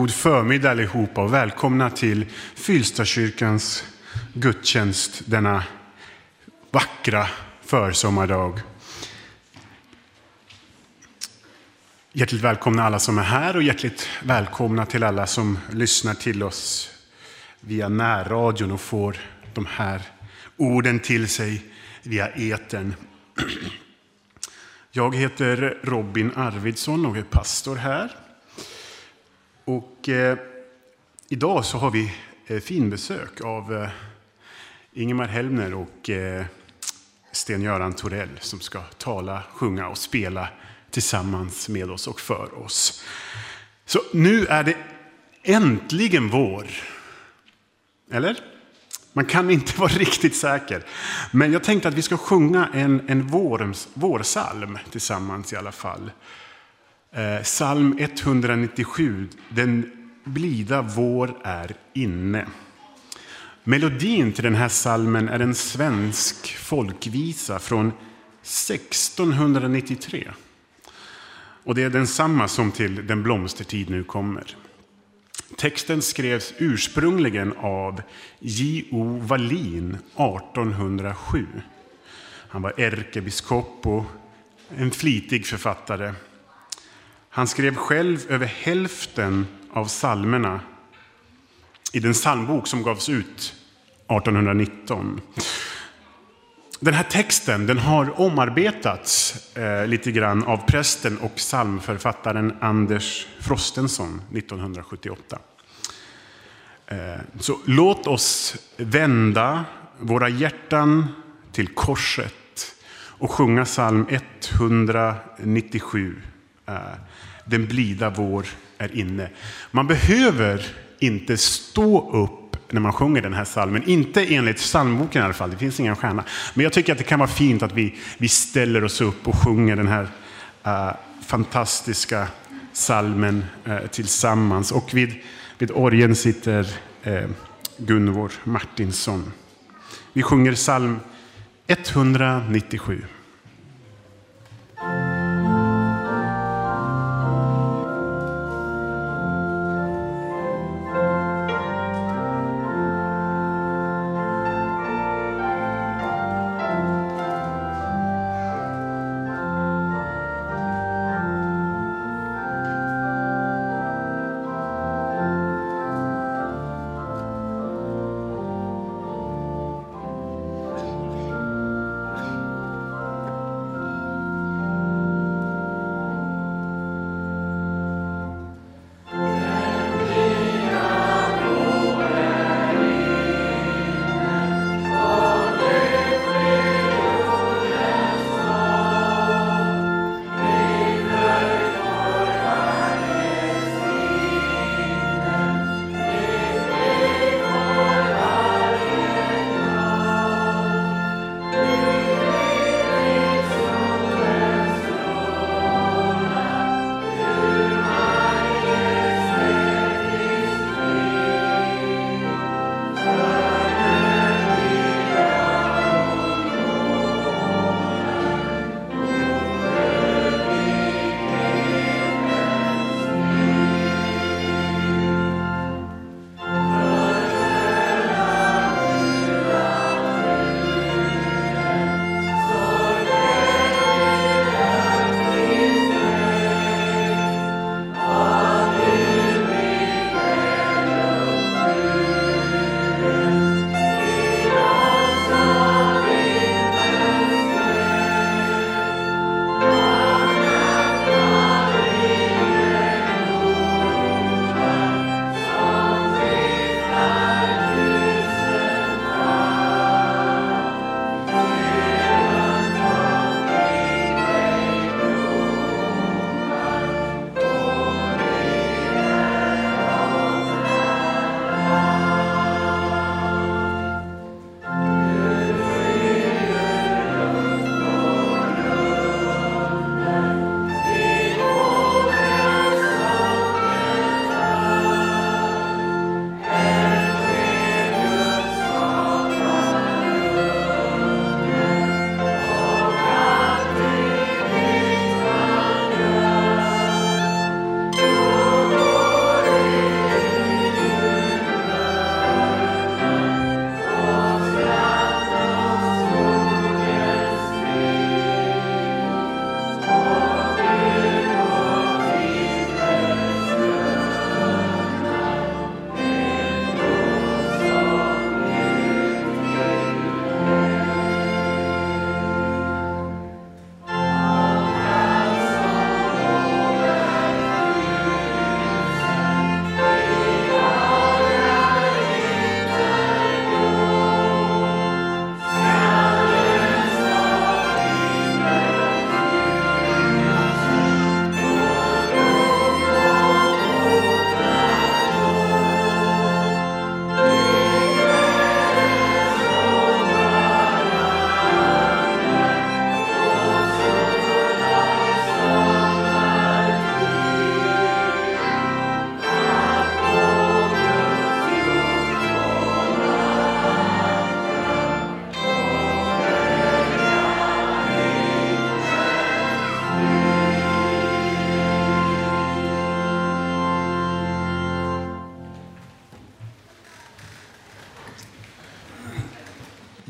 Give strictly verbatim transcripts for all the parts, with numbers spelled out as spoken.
God förmiddag allihopa och välkomna till Fylstakyrkans gudstjänst denna vackra försommardag. Hjärtligt välkomna alla som är här och hjärtligt välkomna till alla som lyssnar till oss via närradion och får de här orden till sig via etern. Jag heter Robin Arvidsson och är pastor här. Och eh, idag så har vi eh, fin besök av eh, Ingemar Helmner och eh, Sten-Göran Torell som ska tala, sjunga och spela tillsammans med oss och för oss. Så nu är det äntligen vår. Eller? Man kan inte vara riktigt säker. Men jag tänkte att vi ska sjunga en, en vårens, vårsalm tillsammans i alla fall. Eh, psalm etthundranittiosju, den blida vår är inne. Melodin till den här psalmen är en svensk folkvisa från sextonhundranittiotre. Och det är densamma som till Den blomstertid nu kommer. Texten skrevs ursprungligen av J O Wallin artonhundrasju. Han var ärkebiskop och en flitig författare. Han skrev själv över hälften av psalmerna i den psalmbok som gavs ut artonhundranitton. Den här texten den har omarbetats eh, lite grann av prästen och psalmförfattaren Anders Frostenson nittonhundrasjuttioåtta. Eh, så låt oss vända våra hjärtan till korset och sjunga psalm etthundranittiosju. Eh, den blida vår är inne. Man behöver inte stå upp när man sjunger den här psalmen. Inte enligt psalmboken i alla fall, det finns ingen stjärna. Men jag tycker att det kan vara fint att vi, vi ställer oss upp och sjunger den här uh, fantastiska psalmen uh, tillsammans. Och vid, vid orgeln sitter uh, Gunvor Martinsson. Vi sjunger psalm etthundranittiosju.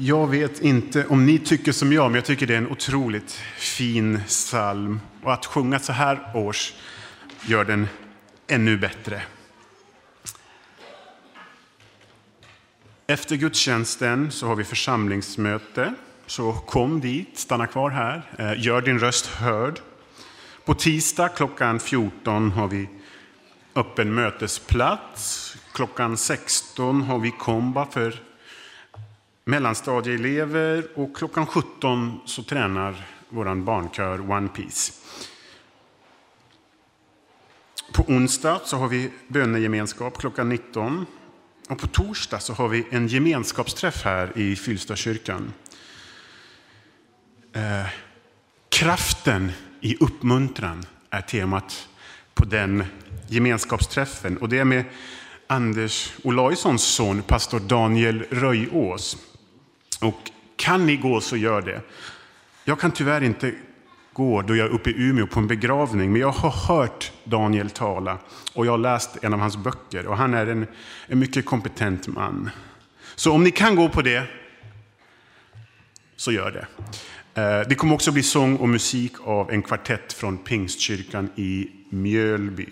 Jag vet inte om ni tycker som jag, men jag tycker det är en otroligt fin psalm. Och att sjunga så här års gör den ännu bättre. Efter gudstjänsten så har vi församlingsmöte. Så kom dit, stanna kvar här, gör din röst hörd. På tisdag klockan fjorton har vi öppen mötesplats. Klockan sexton har vi komba för mellanstadieelever. Och klockan sjutton så tränar våran barnkör One Piece. På onsdag så har vi bönegemenskap klockan nitton. Och på torsdag så har vi en gemenskapsträff här i Fylstadskyrkan. Eh, kraften i uppmuntran är temat på den gemenskapsträffen. Och det är med Anders Olaissons son, pastor Daniel Röjås. Och kan ni gå så gör det. Jag kan tyvärr inte gå då jag är uppe i Umeå på en begravning. Men jag har hört Daniel tala och jag har läst en av hans böcker. Och han är en, en mycket kompetent man. Så om ni kan gå på det så gör det. Det kommer också bli sång och musik av en kvartett från Pingstkyrkan i Mjölby.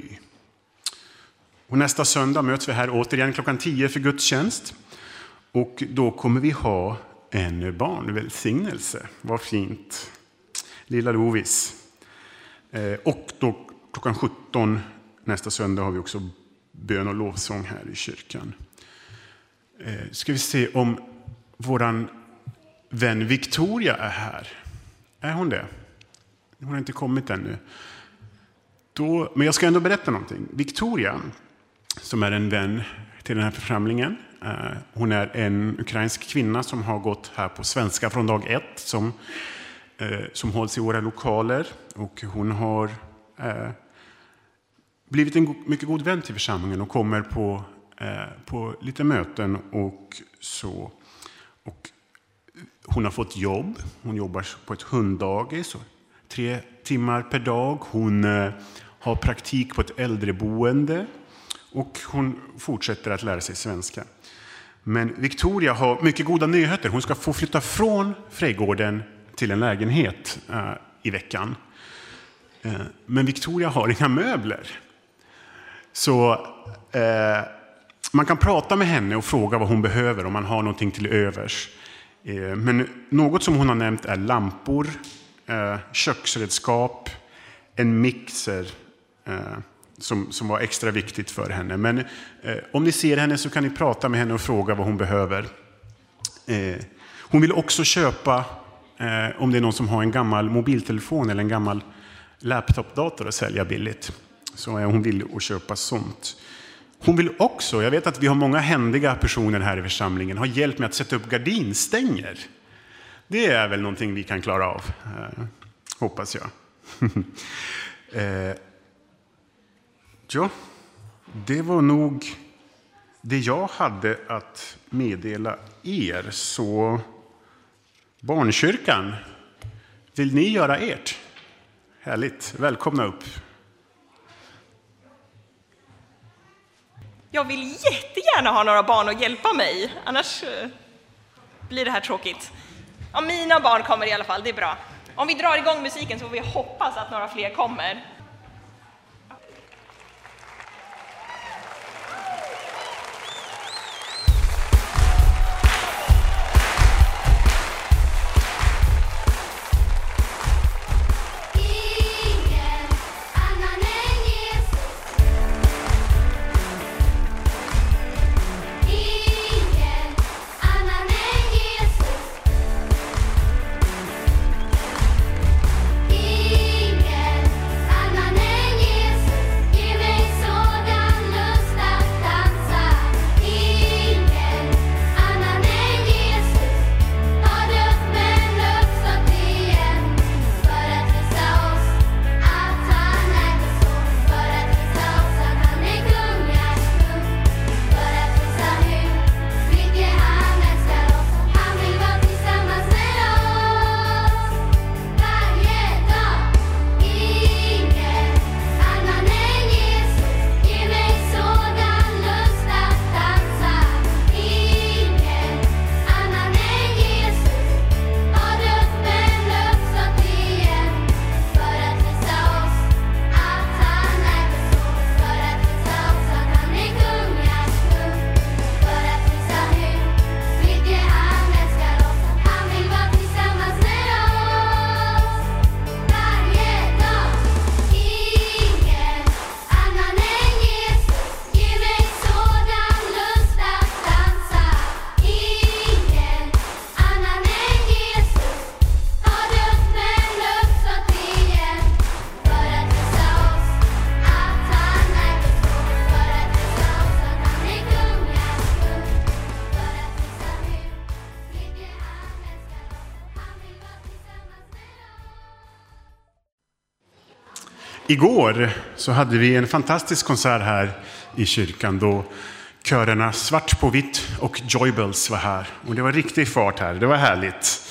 Och nästa söndag möts vi här återigen klockan tio för gudstjänst. Och då kommer vi ha en barnvälsignelse. Vad fint. Lilla Lovis. Och då klockan sjutton nästa söndag har vi också bön och lovsång här i kyrkan. Ska vi se om våran vän Victoria är här. Är hon det? Hon har inte kommit ännu. Då, men jag ska ändå berätta någonting. Victoria, som är en vän till den här församlingen. Hon är en ukrainsk kvinna som har gått här på svenska från dag ett. Som, som hålls i våra lokaler. Och hon har eh, blivit en mycket god vän till församlingen. Och kommer på, eh, på lite möten och så. Och hon har fått jobb. Hon jobbar på ett hunddagis. Tre timmar per dag. Hon eh, har praktik på ett äldreboende. Och hon fortsätter att lära sig svenska. Men Victoria har mycket goda nyheter. Hon ska få flytta från Frejgården till en lägenhet eh, i veckan. Eh, men Victoria har inga möbler. Så eh, man kan prata med henne och fråga vad hon behöver om man har någonting till övers. Men något som hon har nämnt är lampor, köksredskap, en mixer som, som var extra viktigt för henne. Men om ni ser henne så kan ni prata med henne och fråga vad hon behöver. Hon vill också köpa, om det är någon som har en gammal mobiltelefon eller en gammal laptopdator att sälja billigt. Så är hon villig att köpa sånt. Hon vill också, jag vet att vi har många händiga personer här i församlingen, ha hjälp med att sätta upp gardinstänger. Det är väl någonting vi kan klara av, eh, hoppas jag. eh, ja, det var nog det jag hade att meddela er. Så Barnkyrkan, vill ni göra ert? Härligt, välkomna upp. Jag vill jättegärna ha några barn att hjälpa mig, annars blir det här tråkigt. Ja, mina barn kommer i alla fall, det är bra. Om vi drar igång musiken så får vi hoppas att några fler kommer. Ingen Igår så hade vi en fantastisk konsert här i kyrkan då körerna Svart på vitt och Joybells var här. Och det var riktig fart här, det var härligt.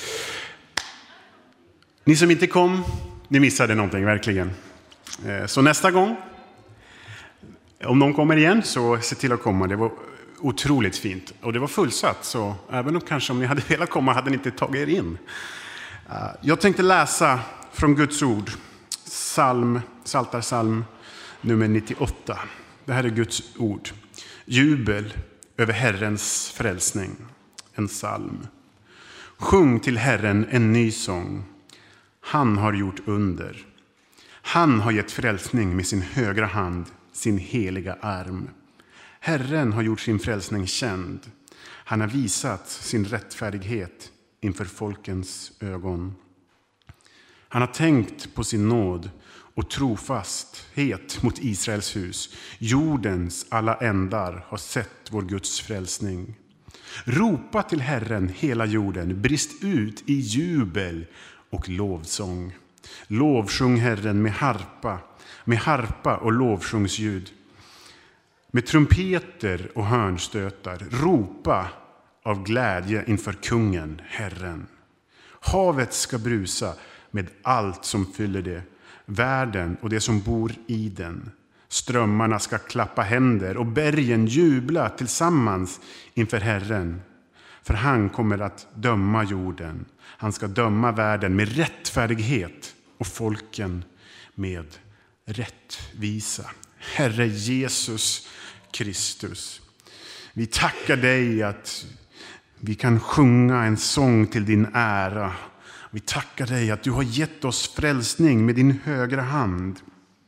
Ni som inte kom, ni missade någonting verkligen. Så nästa gång, om någon kommer igen så se till att komma. Det var otroligt fint och det var fullsatt, så även om kanske om ni hade velat komma hade ni inte tagit er in. Jag tänkte läsa från Guds ord, psalm, Psaltarpsalm nummer nittioåtta. Det här är Guds ord. Jubel över Herrens frälsning, en psalm. Sjung till Herren en ny sång. Han har gjort under. Han har gett frälsning med sin högra hand, sin heliga arm. Herren har gjort sin frälsning känd. Han har visat sin rättfärdighet inför folkens ögon. Han har tänkt på sin nåd och trofasthet mot Israels hus. Jordens alla ändar har sett vår Guds frälsning. Ropa till Herren hela jorden, brist ut i jubel och lovsång. Lovsjung Herren med harpa, med harpa och lovsjungsljud. Med trumpeter och hörnstötar, ropa av glädje inför kungen, Herren. Havet ska brusa med allt som fyller det, världen och det som bor i den. Strömmarna ska klappa händer och bergen jubla tillsammans inför Herren. För han kommer att döma jorden. Han ska döma världen med rättfärdighet och folken med rättvisa. Herre Jesus Kristus, vi tackar dig att vi kan sjunga en sång till din ära. Vi tackar dig att du har gett oss frälsning med din högra hand.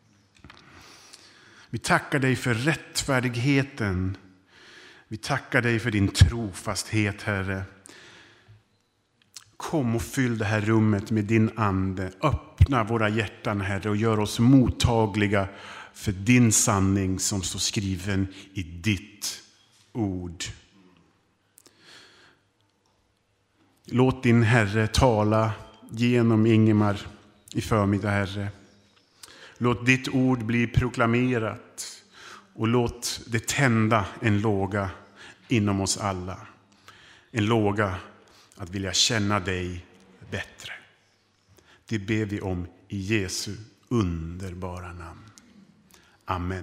Vi tackar dig för rättfärdigheten. Vi tackar dig för din trofasthet, Herre. Kom och fyll det här rummet med din ande. Öppna våra hjärtan, Herre, och gör oss mottagliga för din sanning som står skriven i ditt ord. Låt din Herre tala genom Ingemar i förmiddag, Herre. Låt ditt ord bli proklamerat och låt det tända en låga inom oss alla. En låga att vilja känna dig bättre. Det ber vi om i Jesu underbara namn. Amen.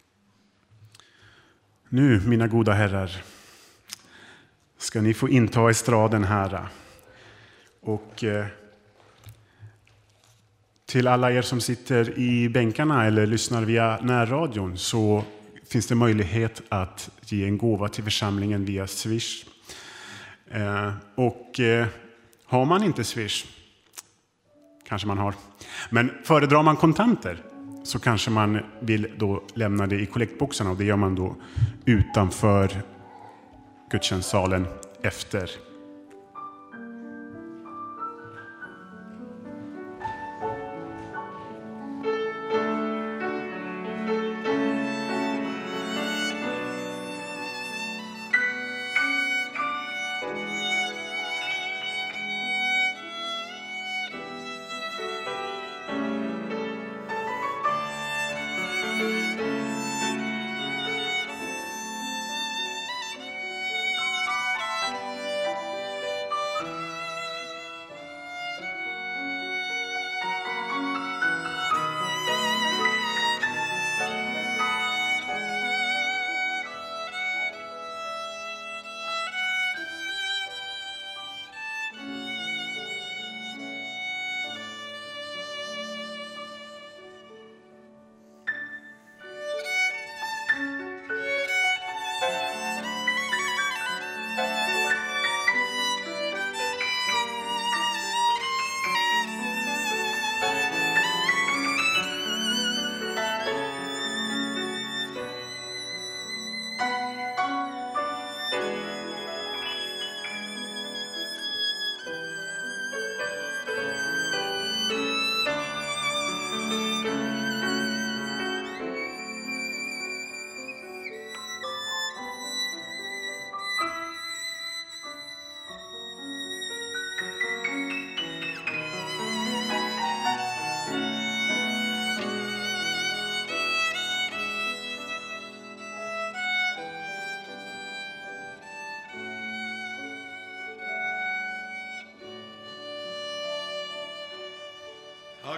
Nu, mina goda herrar, ska ni få inta estraden här. Och eh, till alla er som sitter i bänkarna eller lyssnar via närradion så finns det möjlighet att ge en gåva till församlingen via Swish. Eh, och eh, har man inte Swish, kanske man har, men föredrar man kontanter så kanske man vill då lämna det i kollektboxarna, och det gör man då utanför gudstjänstsalen efter.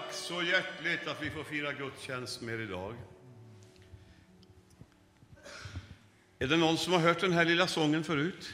Tack så hjärtligt att vi får fira gudstjänst med idag. Är det någon som har hört den här lilla sången förut?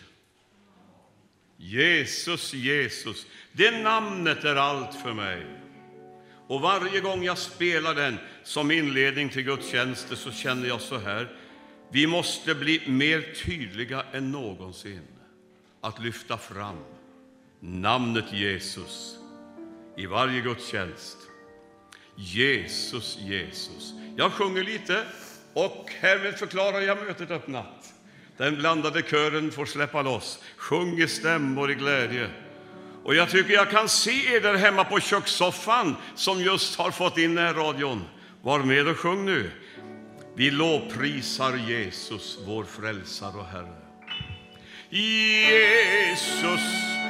Jesus, Jesus, det namnet är allt för mig. Och varje gång jag spelar den som inledning till gudstjänsten så känner jag så här: vi måste bli mer tydliga än någonsin att lyfta fram namnet Jesus i varje gudstjänst. Jesus, Jesus. Jag sjunger lite och härmed förklarar jag mötet öppnat. Den blandade kören får släppa loss. Sjung i stämmor i glädje. Och jag tycker jag kan se er där hemma på kökssoffan som just har fått in radion. Var med och sjung nu. Vi lovprisar Jesus, vår frälsare och Herre. Jesus,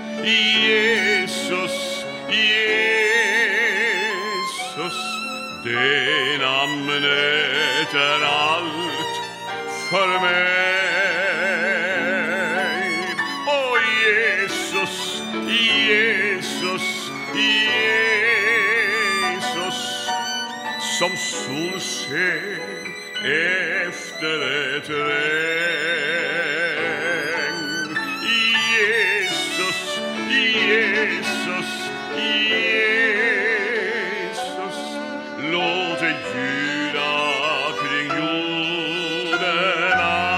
Jesus, Jesus, det namnet är allt för mig. Åh Jesus, Jesus, Jesus, som solsken efter ett regn. Jesus, Jesus, Jesus, låt det ljuda kring jorden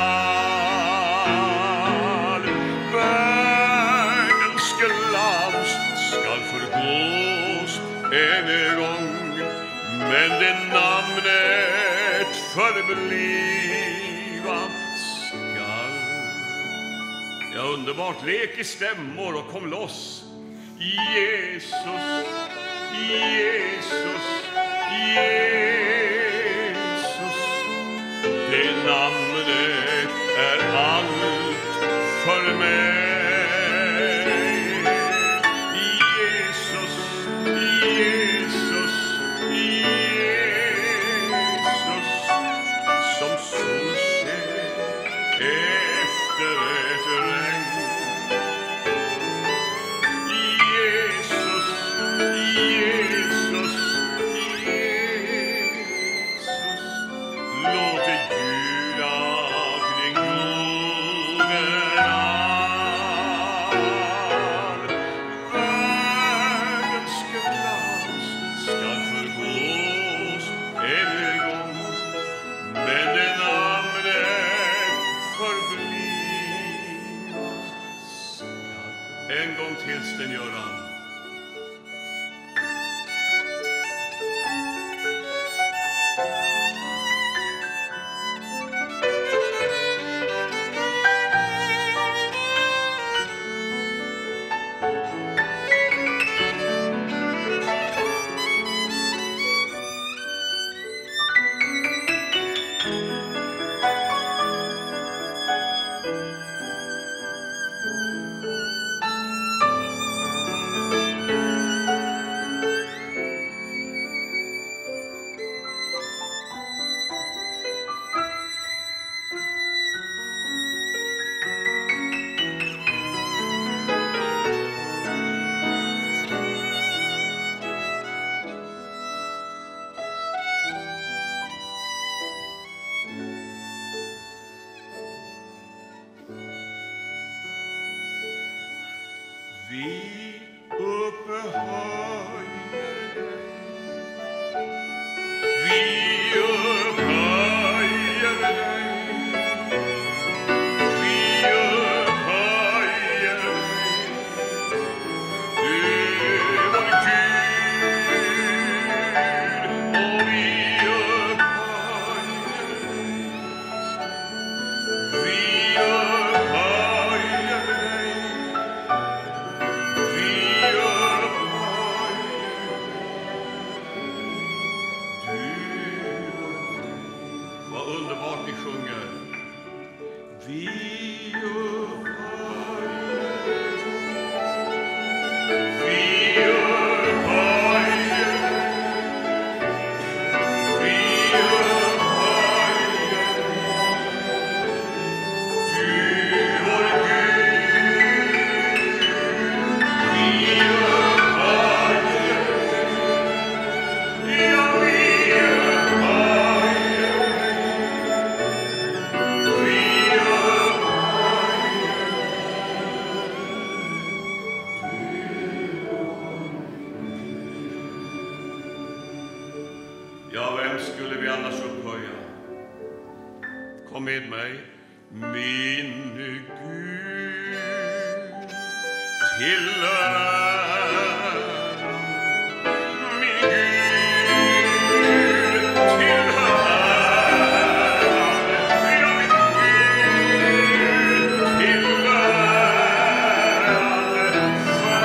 all. Världens glans skall förgås en gång, men det namnet förbliva skall. Ja, underbart. Lek i stämmor och kom loss. Jesus, Jesus, Jesus, det namnet är allt för mig. Jesus, Jesus, Jesus, som solsken efter ett regn. Jesus, Jesus, Jesus, låt det ljuda kring jorden all. Världens glans skall förgås en gång, men det namnet förbliva skall. En gång till, Sten-Göran. Vi upphöjer dig. Vi upphöjer dig. Vi upphöjer dig. Du är vår Gud och vi upphöjer dig. Vi upphöjer dig. Vad underbart ni sjunger. Vi upphöjer, vi upphöjer, vi upphöjer, du vår Gud. Vi upphöjer, mig. Min Gud till ära, min Gud till ära, ja, min Gud till ära, för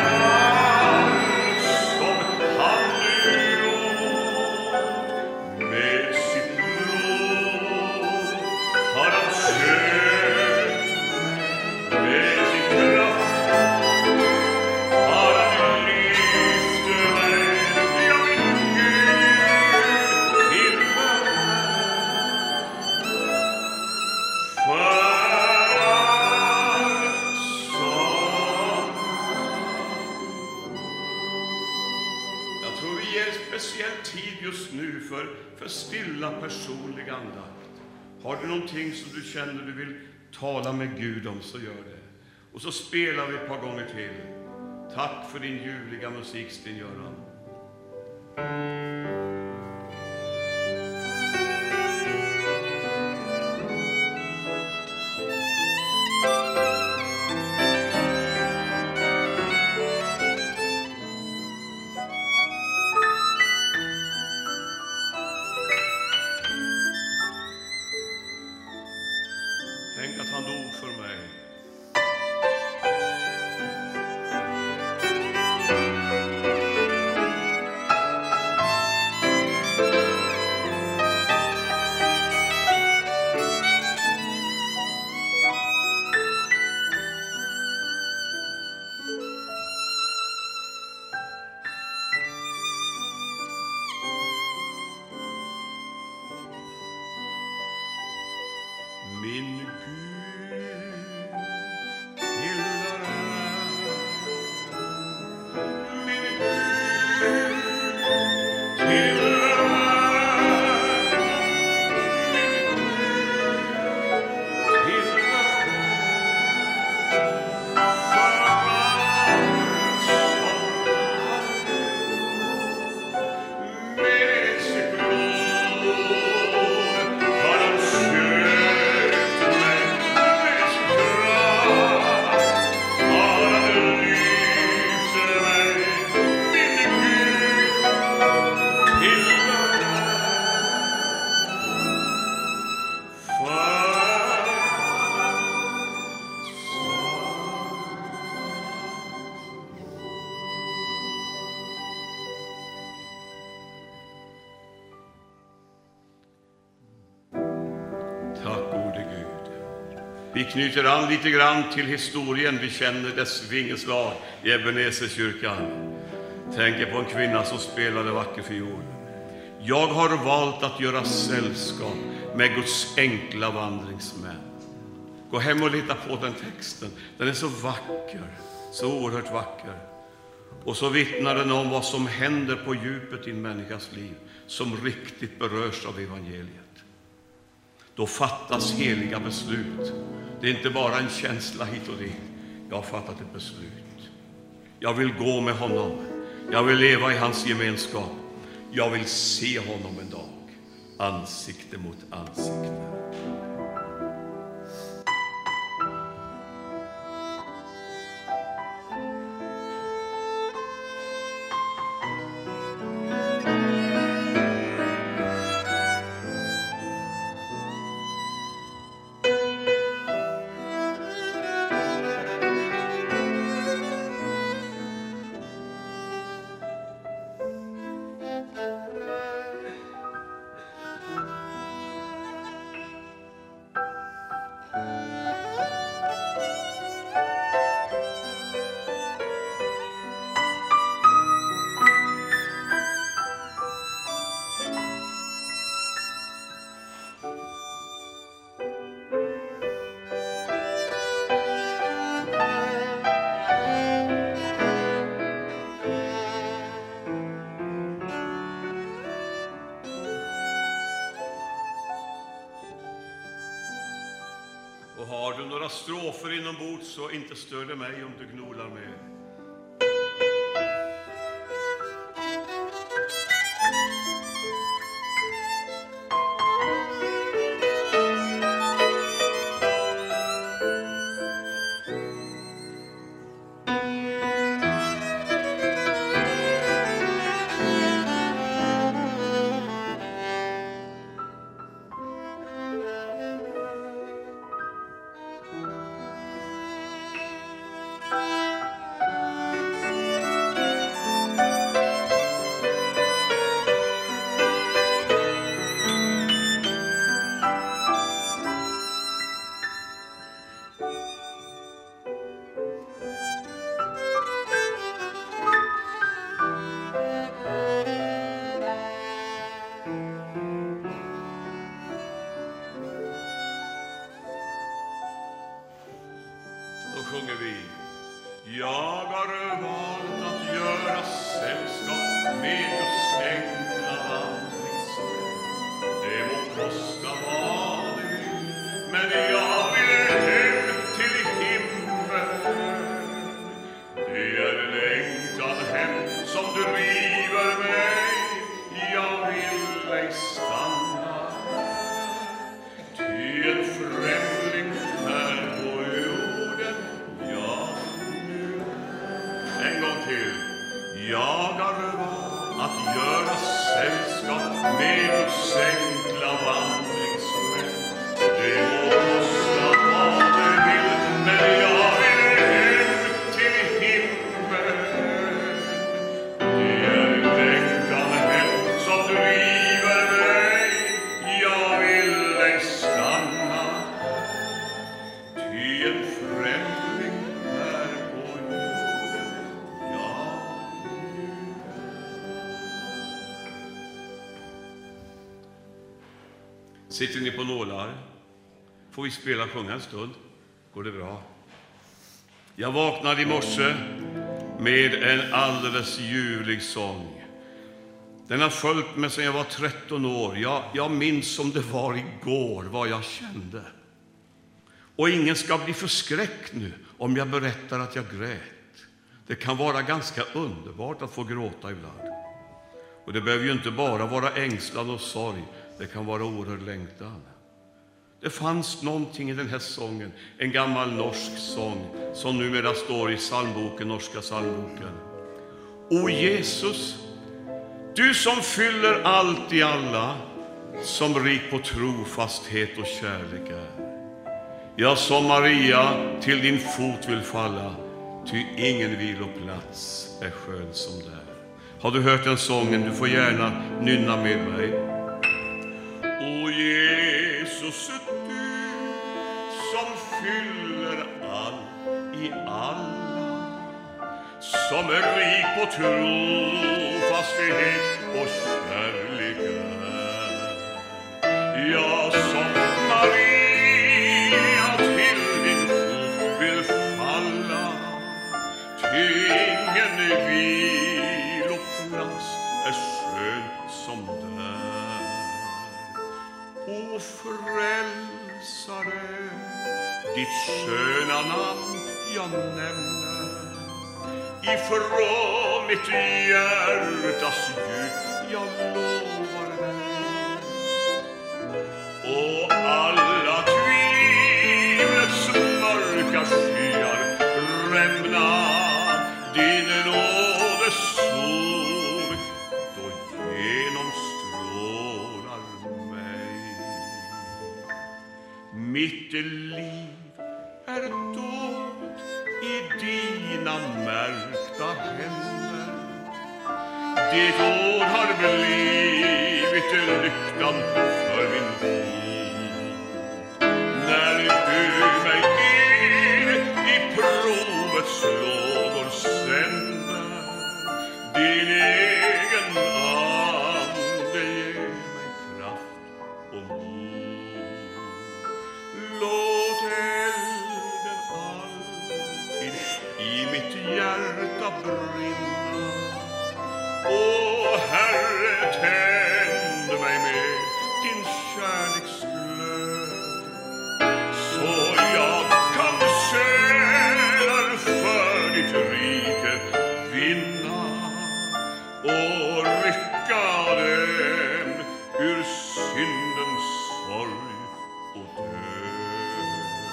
som han nu gjort med sitt blod har han köpt med sin kraft, har han lyft mig, ja, min Gud till ära, för som. Jag tror vi ger speciell tid just nu för, för stilla personlig andakt. Har du någonting som du känner du vill tala med Gud om, så gör det. Och så spelar vi ett par gånger till. Tack för din ljuvliga musik, Sten-Göran. Tänk att han dog för mig. Min Gud till ära, min Gud till ära, min Gud till ära, för med sitt blod har han köpt mig, med sin kraft har han lyft mig, min Gud till ära, för tack gode Gud. Vi knyter an lite grann till historien. Vi känner dess vingeslag i Ebenezerkyrkan. Tänker på en kvinna som spelade vacker fiol. Jag har valt att göra sällskap med Guds enkla vandringsmän. Gå hem och lita på den texten. Den är så vacker, så oerhört vacker. Och så vittnar den om vad som händer på djupet i en människas liv som riktigt berörs av evangeliet. Då fattas heliga beslut. Det är inte bara en känsla hit och dit. Jag har fattat ett beslut. Jag vill gå med honom. Jag vill leva i hans gemenskap. Jag vill se honom en dag. Ansikte mot ansikte. Och har du några strofer inombords så inte stör det mig om du gnolar med. sjunger vi. Jag har valt att göra sällskap med Guds enkla vandringsmän. Det må kosta vad det vill, men jag vill hem till himmelen. Det är längtan hem som driver mig. Jag vill ej stanna, ty en främling här på jorden. Jag nu, en gång till. Jag har valt att göra sällskap med Guds enkla vandringsmän. Det må kosta vad det vill, men jag vill hem till himmelen. Det är längtan hem som driver mig. Jag vill ej stanna, ty en främling här på jorden. Ja. Sitter ni på nålar? Får vi spela och sjunga en stund? Går det bra? Jag vaknade i morse med en alldeles ljuvlig sång. Den har följt mig sedan jag var tretton år. Jag, jag minns som det var igår vad jag kände. Och ingen ska bli förskräckt nu om jag berättar att jag grät. Det kan vara ganska underbart att få gråta ibland. Och det behöver ju inte bara vara ängslan och sorg. Det kan vara oerhörd längtan. Det fanns någonting i den här sången, en gammal norsk sång som numera står i psalmboken, norska psalmboken. O Jesus, du som fyller allt i alla, som rik på trofasthet och kärlek är. Jag som Maria till din fot vill falla, ty ingen viloplats är skön som där. Har du hört den sången? Du får gärna nynna med mig. O Jesus, du som fyller allt i alla, som är rik på trofasthet och kärlek är. Jag som Maria till din fot vill falla, ty ingen viloplats är skön som där. O frälsare, ditt sköna namn jag nämner. Ifrån mitt hjärtas djup jag lovar dig. Och alla tvivlets mörka skyar rämna din nådes sol, då genomstrålar mig. Mitt liv är dolt i dina märkta händer. Ditt ord har blivit lyktan för min fot. När du mig in i provets lågor sänder, din egen ande ger mig kraft och mod. Låt elden alltid i mitt hjärta brinna. Åh, Herre, tänd mig med din kärleksglöd, så jag kan själar för ditt rike vinna och rycka dem ur syndens sorg och död.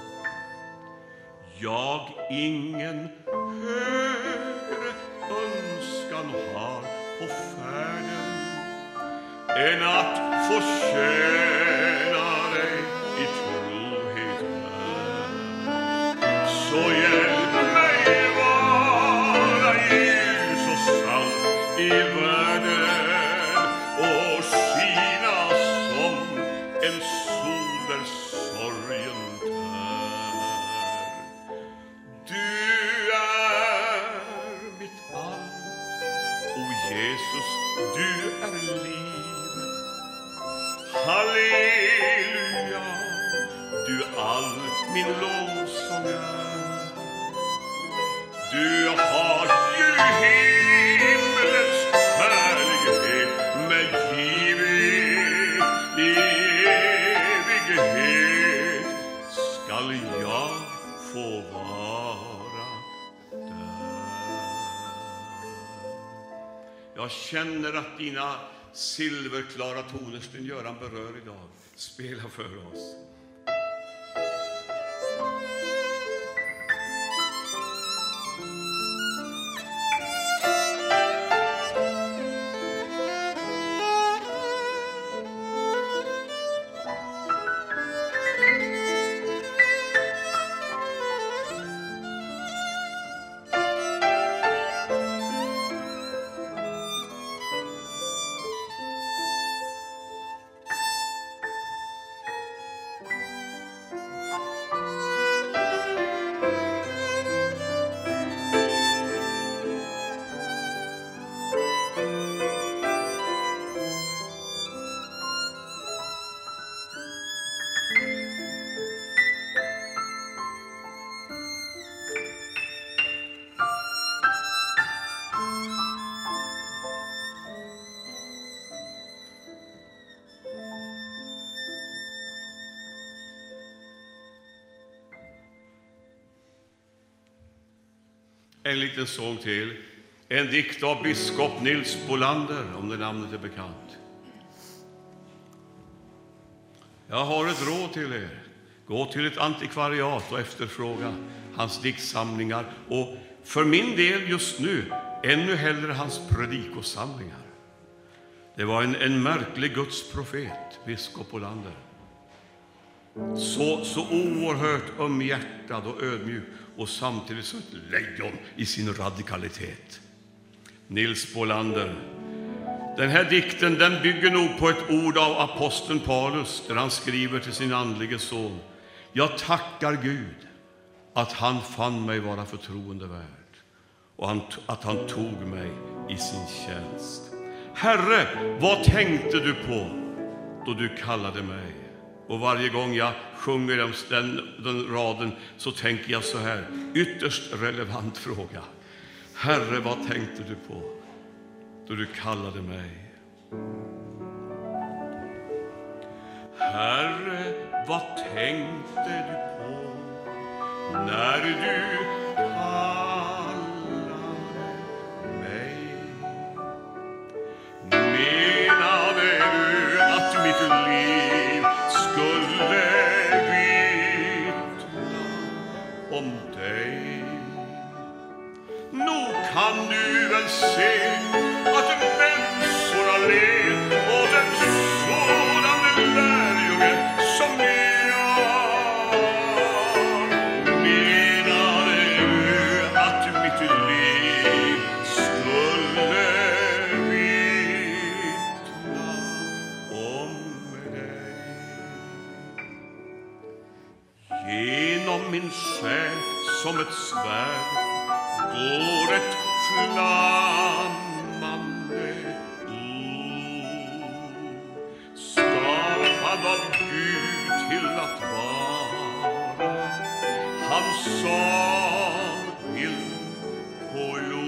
Jag ingen högre önskan har på färden än att få tjäna dig i trohet här. Så hjälp mig vara ljus och salt i världen och skina som en sol där sorgen tär. Du är mitt allt, o Jesus, du är livet. Halleluja, du all min lovsång är. Du har ju himmelens härlighet mig givit. I evighet skall jag få vara där. Jag känner att dina silverklara toner, Sten-Göran, berör idag. Spela för oss. En liten sång till. En dikt av biskop Nils Bolander, om det namnet är bekant. Jag har ett råd till er. Gå till ett antikvariat och efterfråga hans diktsamlingar. Och för min del just nu, ännu hellre hans predikosamlingar. Det var en, en märklig Guds profet, biskop Bolander. Så, så oerhört ömhjärtad och ödmjuk och samtidigt så ett lejon i sin radikalitet. Nils Bolander. Den här dikten, den bygger nog på ett ord av aposteln Paulus där han skriver till sin andlige son: jag tackar Gud att han fann mig vara förtroendevärd och han, att han tog mig i sin tjänst. Herre, vad tänkte du på då du kallade mig? Och varje gång jag sjunger den, den, den raden så tänker jag så här, ytterst relevant fråga. Herre, vad tänkte du på då du kallade mig? Herre, vad tänkte du på när du kallade mig? Menade du att mitt liv skulle vittna om dig? Nog kan du väl se att människorna led åt en sådan lärjunge som jag. Menade du att mitt liv skulle vittna om dig? Genom min själ som ett svärd går ett flammande ord, skapad av Gud till att vara hans savild på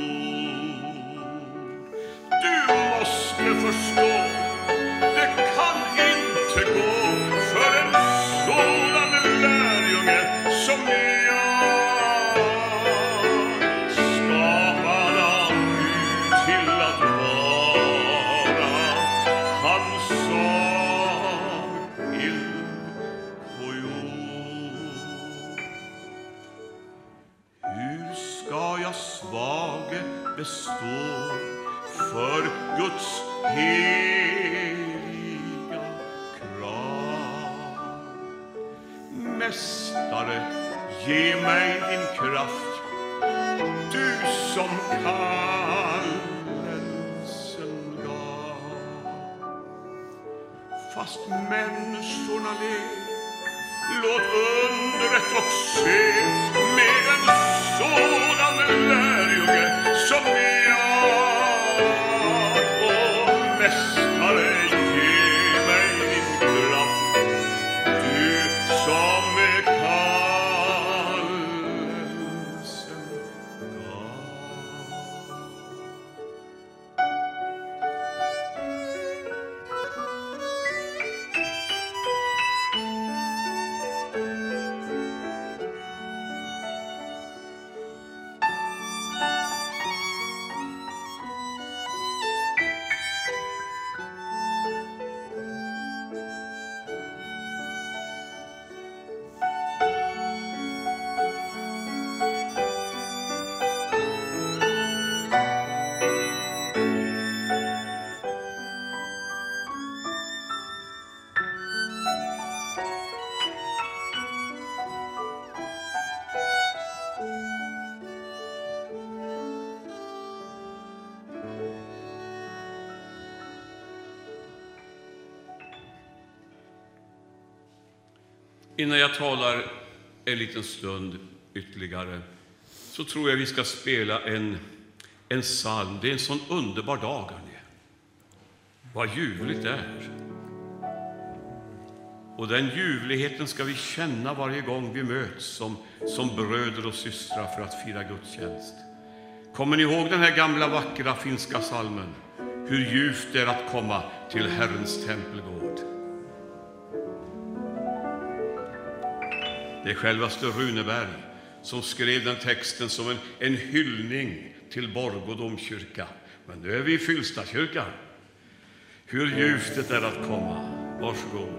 jord. Du måste förstå, det kan inte gå för en sådan lärjunge som jag. Består för Guds heliga krav. Mästare, ge mig din kraft, du som kallelsen gav. Fast människorna led, låt undret och se med en sådan lärjunge som jag. Och mästare, ge mig din kraft, du som med kallelsen gav. innan jag talar en liten stund ytterligare, så tror jag vi ska spela en, en psalm. Det är en sån underbar dag, hörni. Vad ljuvligt det är. Och den ljuvligheten ska vi känna varje gång vi möts som, som bröder och systrar för att fira gudstjänst. Kommer ni ihåg den här gamla vackra finska psalmen? Hur ljuvt det är att komma till Herrens tempelgård. Det är självaste Runeberg som skrev den texten som en, en hyllning till Borgå och domkyrka. Men nu är vi i Fylstakyrkan. Hur ljuvt det är att komma. Varsågod.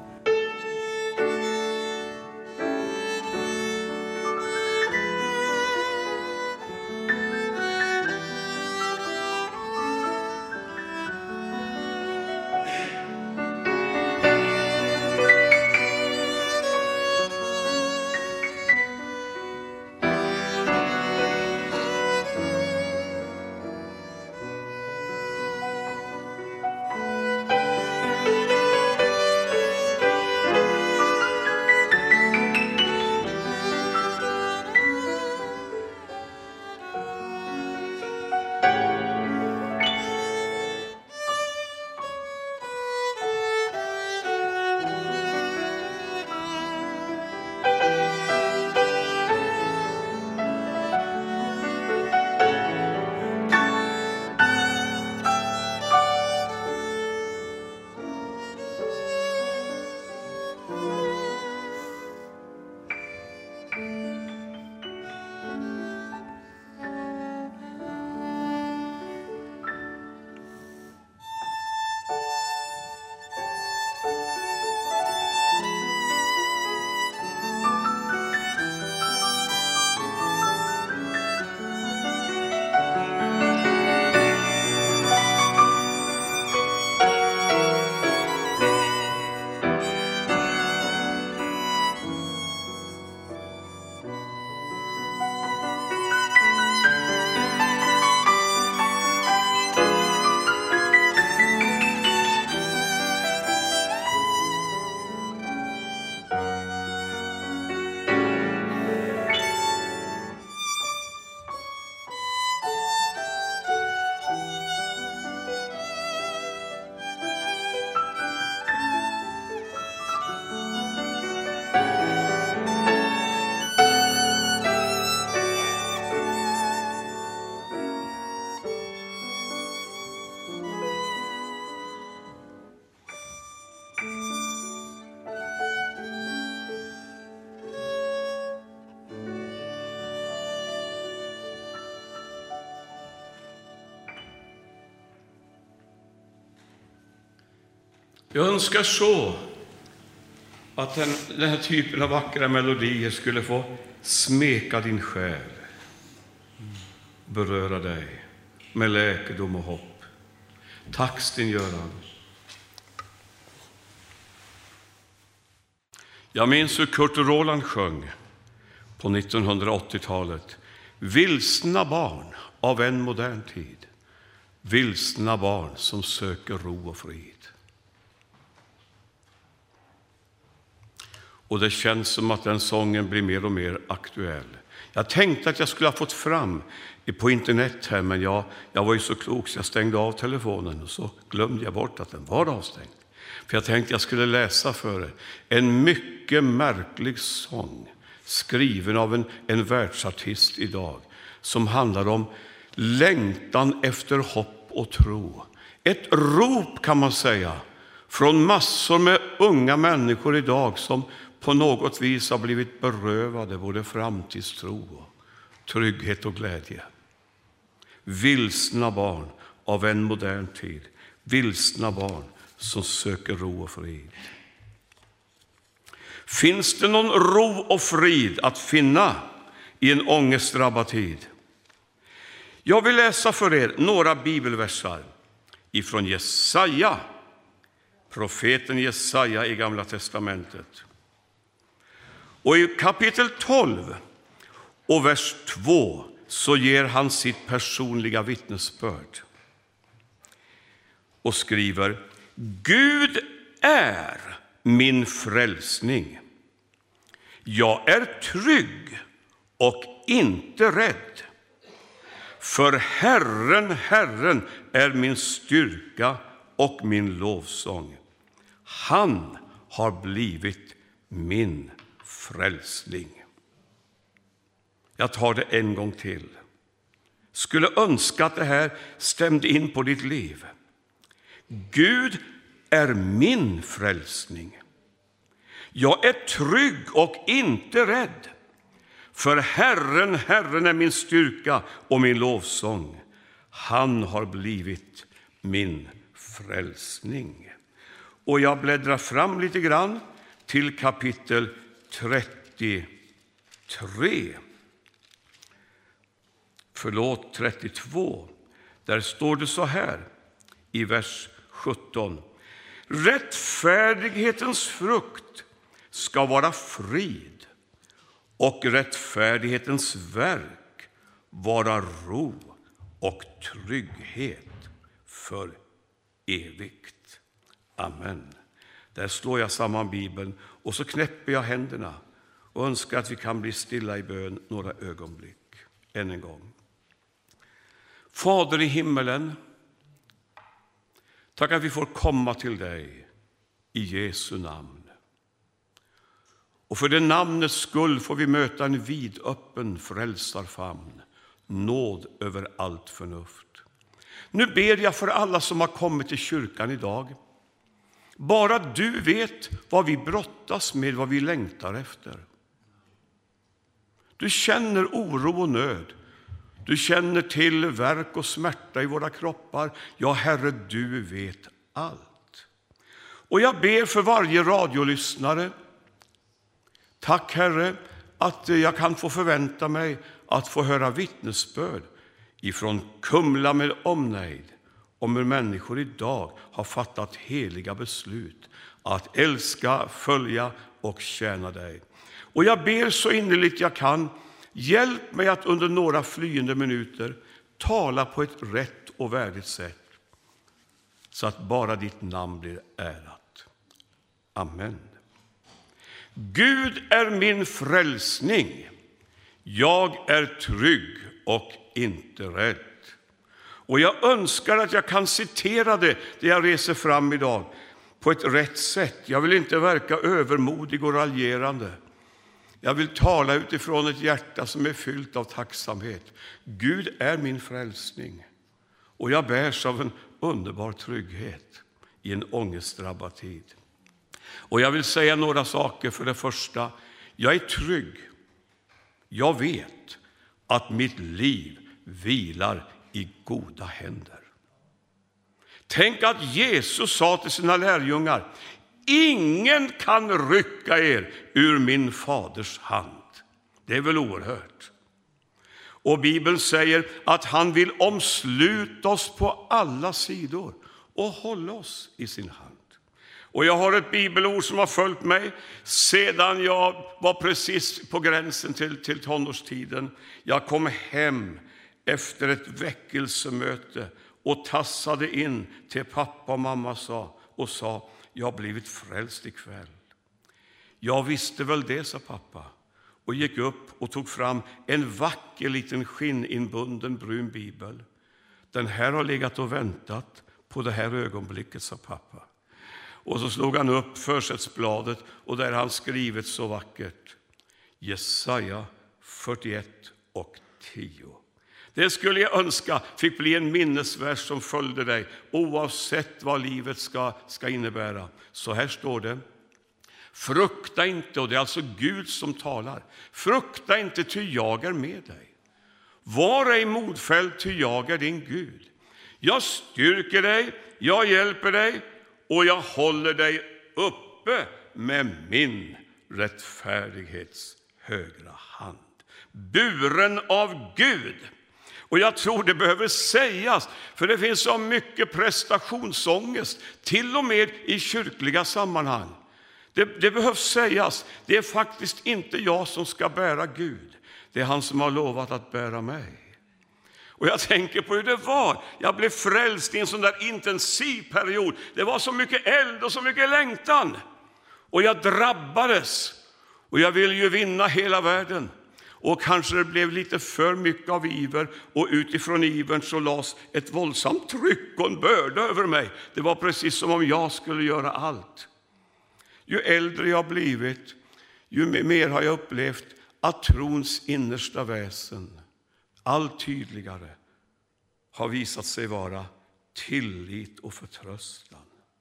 Jag önskar så att den, den här typen av vackra melodier skulle få smeka din själ, beröra dig med läkedom och hopp. Tack, Sten Göran. Jag minns hur Kurt Roland sjöng på nittonhundraåttiotalet. Vilsna barn av en modern tid. Vilsna barn som söker ro och frid. Och det känns som att den sången blir mer och mer aktuell. Jag tänkte att jag skulle ha fått fram på internet här, men jag, jag var ju så klok så jag stängde av telefonen och så glömde jag bort att den var avstängd. För jag tänkte jag skulle läsa för er en mycket märklig sång skriven av en, en världsartist idag som handlar om längtan efter hopp och tro. Ett rop, kan man säga, från massor med unga människor idag som på något vis har blivit berövade både framtidstro, trygghet och glädje. Vilsna barn av en modern tid. Vilsna barn som söker ro och frid. Finns det någon ro och frid att finna i en ångestdrabbad tid? Jag vill läsa för er några bibelversar ifrån Jesaja, profeten Jesaja i Gamla testamentet. Och i kapitel tolv och vers två så ger han sitt personliga vittnesbörd och skriver: Gud är min frälsning. Jag är trygg och inte rädd. För Herren, Herren är min styrka och min lovsång. Han har blivit min frälsning. Jag tar det en gång till. Skulle önska att det här stämde in på ditt liv. Gud är min frälsning. Jag är trygg och inte rädd. För Herren, Herren är min styrka och min lovsång. Han har blivit min frälsning. Och jag bläddrar fram lite grann till kapitel trettiotre. Förlåt, trettiotvå. Där står det så här i vers sjutton. Rättfärdighetens frukt ska vara frid och rättfärdighetens verk vara ro och trygghet för evigt. Amen. Där slår jag samman Bibeln och så knäpper jag händerna och önskar att vi kan bli stilla i bön några ögonblick. Än en gång. Fader i himmelen, tack att vi får komma till dig i Jesu namn. Och för det namnets skull får vi möta en vidöppen frälsarfamn, nåd över allt förnuft. Nu ber jag för alla som har kommit till kyrkan idag. Bara du vet vad vi brottas med, vad vi längtar efter. Du känner oro och nöd. Du känner till värk och smärta i våra kroppar. Ja, Herre, du vet allt. Och jag ber för varje radiolyssnare. Tack, Herre, att jag kan få förvänta mig att få höra vittnesbörd ifrån Kumla med omnejd om hur människor idag har fattat heliga beslut att älska, följa och tjäna dig. Och jag ber så innerligt jag kan, hjälp mig att under några flyende minuter tala på ett rätt och värdigt sätt så att bara ditt namn blir ärat. Amen. Gud är min frälsning. Jag är trygg och inte rädd. Och jag önskar att jag kan citera det, det jag reser fram idag, på ett rätt sätt. Jag vill inte verka övermodig och raljerande. Jag vill tala utifrån ett hjärta som är fyllt av tacksamhet. Gud är min frälsning. Och jag bärs av en underbar trygghet i en ångestdrabbad tid. Och jag vill säga några saker. För det första, jag är trygg. Jag vet att mitt liv vilar i goda händer. Tänk att Jesus sa till sina lärjungar: ingen kan rycka er ur min faders hand. Det är väl oerhört. Och Bibeln säger att han vill omsluta oss på alla sidor och hålla oss i sin hand. Och jag har ett bibelord som har följt mig sedan jag var precis på gränsen till, till tonårstiden. Jag kom hem efter ett väckelsemöte och tassade in till pappa och mamma sa, och sa: jag har blivit frälst ikväll. Jag visste väl det, sa pappa, och gick upp och tog fram en vacker liten skinninbunden brun bibel. Den här har legat och väntat på det här ögonblicket, sa pappa. Och så slog han upp försättsbladet och där han skrivit så vackert: Jesaja fyrtioett och tio. Det skulle jag önska fick bli en minnesvers som följde dig oavsett vad livet ska, ska innebära. Så här står det: frukta inte, och det är alltså Gud som talar. Frukta inte, ty jag är med dig. Var ej modfälld, ty jag är din Gud. Jag styrker dig, jag hjälper dig och jag håller dig uppe med min rättfärdighets högra hand. Buren av Gud. Och jag tror det behöver sägas, för det finns så mycket prestationsångest, till och med i kyrkliga sammanhang. Det, det behövs sägas, det är faktiskt inte jag som ska bära Gud. Det är han som har lovat att bära mig. Och jag tänker på hur det var. Jag blev frälst i en sån där intensiv period. Det var så mycket eld och så mycket längtan. Och jag drabbades. Och jag vill ju vinna hela världen. Och kanske det blev lite för mycket av iver, och utifrån ivern så lades ett våldsamt tryck och en börda över mig. Det var precis som om jag skulle göra allt. Ju äldre jag blivit, ju mer har jag upplevt att trons innersta väsen allt tydligare har visat sig vara tillit och förtröstan.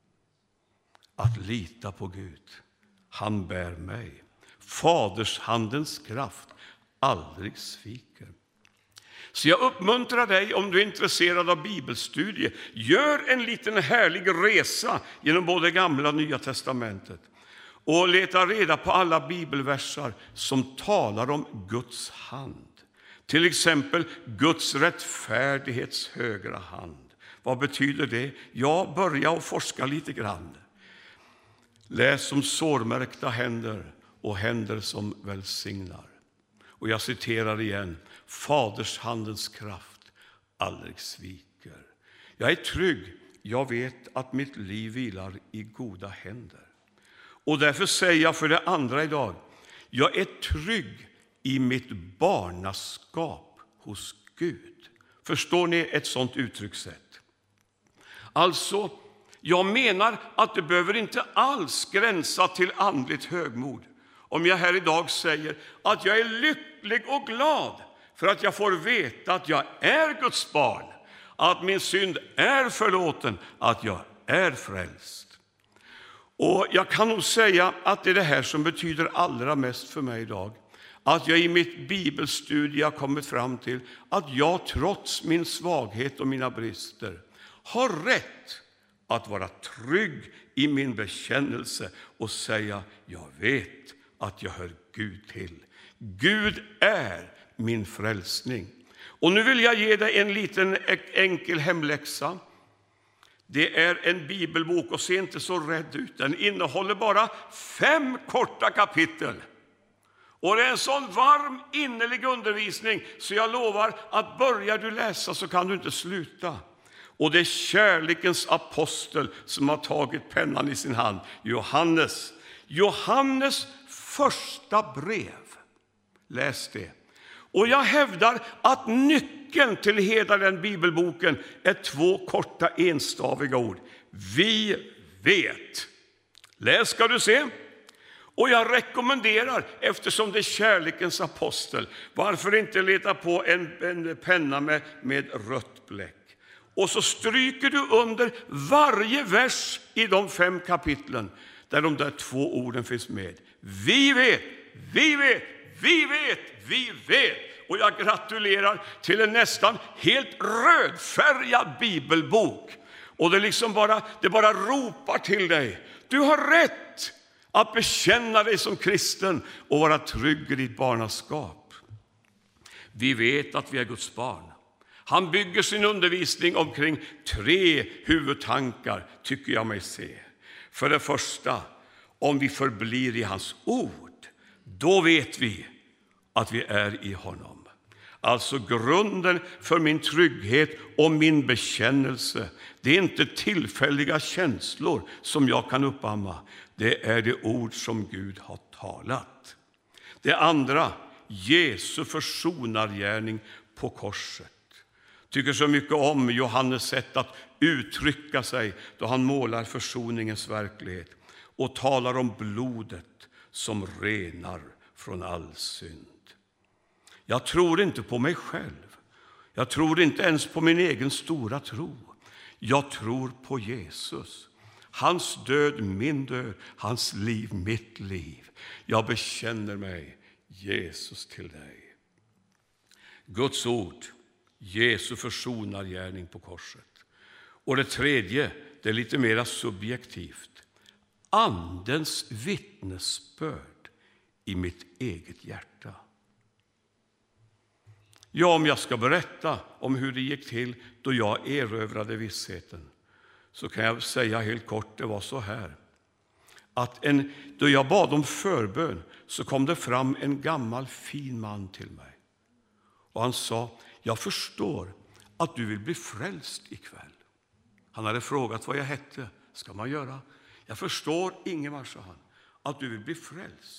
Att lita på Gud. Han bär mig. Faders handens kraft aldrig sviker. Så jag uppmuntrar dig, om du är intresserad av bibelstudie, gör en liten härlig resa genom både Gamla och Nya testamentet och leta reda på alla bibelversar som talar om Guds hand. Till exempel Guds rättfärdighets högra hand. Vad betyder det? Jag börjar att forska lite grann. Läs om sårmärkta händer och händer som välsignar. Och jag citerar igen: Faders handens kraft aldrig sviker. Jag är trygg, jag vet att mitt liv vilar i goda händer. Och därför säger jag för det andra idag: jag är trygg i mitt barnaskap hos Gud. Förstår ni ett sådant uttryckssätt? Alltså, jag menar att det behöver inte alls gränsa till andligt högmod. Om jag här idag säger att jag är lycklig och glad för att jag får veta att jag är Guds barn, att min synd är förlåten, att jag är frälst. Och jag kan nog säga att det är det här som betyder allra mest för mig idag. Att jag i mitt bibelstudie har kommit fram till att jag trots min svaghet och mina brister har rätt att vara trygg i min bekännelse och säga: jag vet att jag hör Gud till. Gud är min frälsning. Och nu vill jag ge dig en liten enkel hemläxa. Det är en bibelbok, och se inte så rädd ut. Den innehåller bara fem korta kapitel. Och det är en sån varm, innerlig undervisning så jag lovar att börjar du läsa så kan du inte sluta. Och det är kärlekens apostel som har tagit pennan i sin hand. Johannes. Johannes första brev. Läs det. Och jag hävdar att nyckeln till hela den bibelboken är två korta enstaviga ord. Vi vet. Läs ska du se. Och jag rekommenderar, eftersom det är kärlekens apostel, varför inte leta på en, en penna med, med rött bläck. Och så stryker du under varje vers i de fem kapitlen där de där två orden finns med. Vi vet, vi vet, vi vet, vi vet. Och jag gratulerar till en nästan helt rödfärgad bibelbok. Och det liksom bara, det bara ropar till dig. Du har rätt att bekänna dig som kristen och vara trygg i ditt barnaskap. Vi vet att vi är Guds barn. Han bygger sin undervisning omkring tre huvudtankar, tycker jag mig se. För det första, om vi förblir i hans ord, då vet vi att vi är i honom. Alltså grunden för min trygghet och min bekännelse, det är inte tillfälliga känslor som jag kan uppamma. Det är det ord som Gud har talat. Det andra, Jesu försonargärning på korset. Tycker så mycket om Johannes sätt att uttrycka sig då han målar försoningens verklighet och talar om blodet som renar från all synd. Jag tror inte på mig själv. Jag tror inte ens på min egen stora tro. Jag tror på Jesus. Hans död, min död. Hans liv, mitt liv. Jag bekänner mig, Jesus, till dig. Guds ord, Jesu försonargärning på korset. Och det tredje, det är lite mer subjektivt. Andens vittnesbörd i mitt eget hjärta. Ja, om jag ska berätta om hur det gick till då jag erövrade vissheten, så kan jag säga helt kort, det var så här. Att en, då jag bad om förbön så kom det fram en gammal fin man till mig. Och han sa, jag förstår att du vill bli frälst ikväll. Han hade frågat vad jag hette. Ska man göra? Jag förstår, Ingemar, sa han, att du vill bli frälst.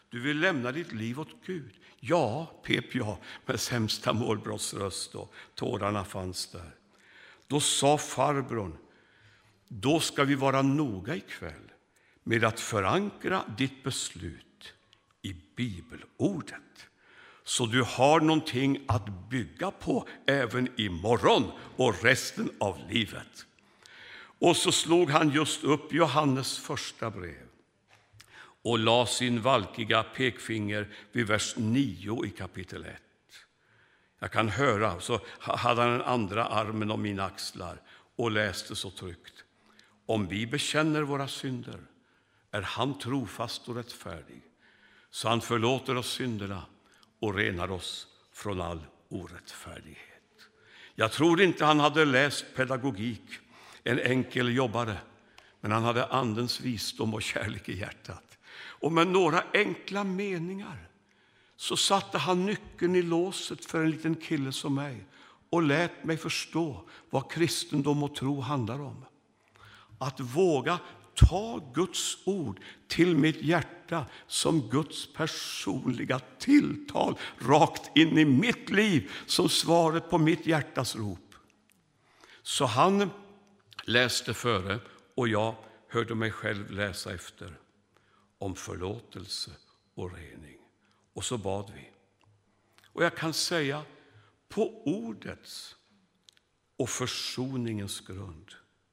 Du vill lämna ditt liv åt Gud. Ja, pep jag med sämsta målbrottsröst och tårarna fanns där. Då sa farbrorn, då ska vi vara noga ikväll med att förankra ditt beslut i bibelordet. Så du har någonting att bygga på även imorgon och resten av livet. Och så slog han just upp Johannes första brev och la sin valkiga pekfinger vid vers nio i kapitel ett. Jag kan höra, så hade han den andra armen om mina axlar och läste så tryggt. Om vi bekänner våra synder är han trofast och rättfärdig, så han förlåter oss synderna och renar oss från all orättfärdighet. Jag tror inte han hade läst pedagogik, en enkel jobbare, men han hade andens visdom och kärlek i hjärtat. Och med några enkla meningar så satte han nyckeln i låset för en liten kille som mig och lät mig förstå vad kristendom och tro handlar om. Att våga ta Guds ord till mitt hjärta som Guds personliga tilltal rakt in i mitt liv som svaret på mitt hjärtas rop. Så han läste före och jag hörde mig själv läsa efter om förlåtelse och rening. Och så bad vi. Och jag kan säga, på ordets och försoningens grund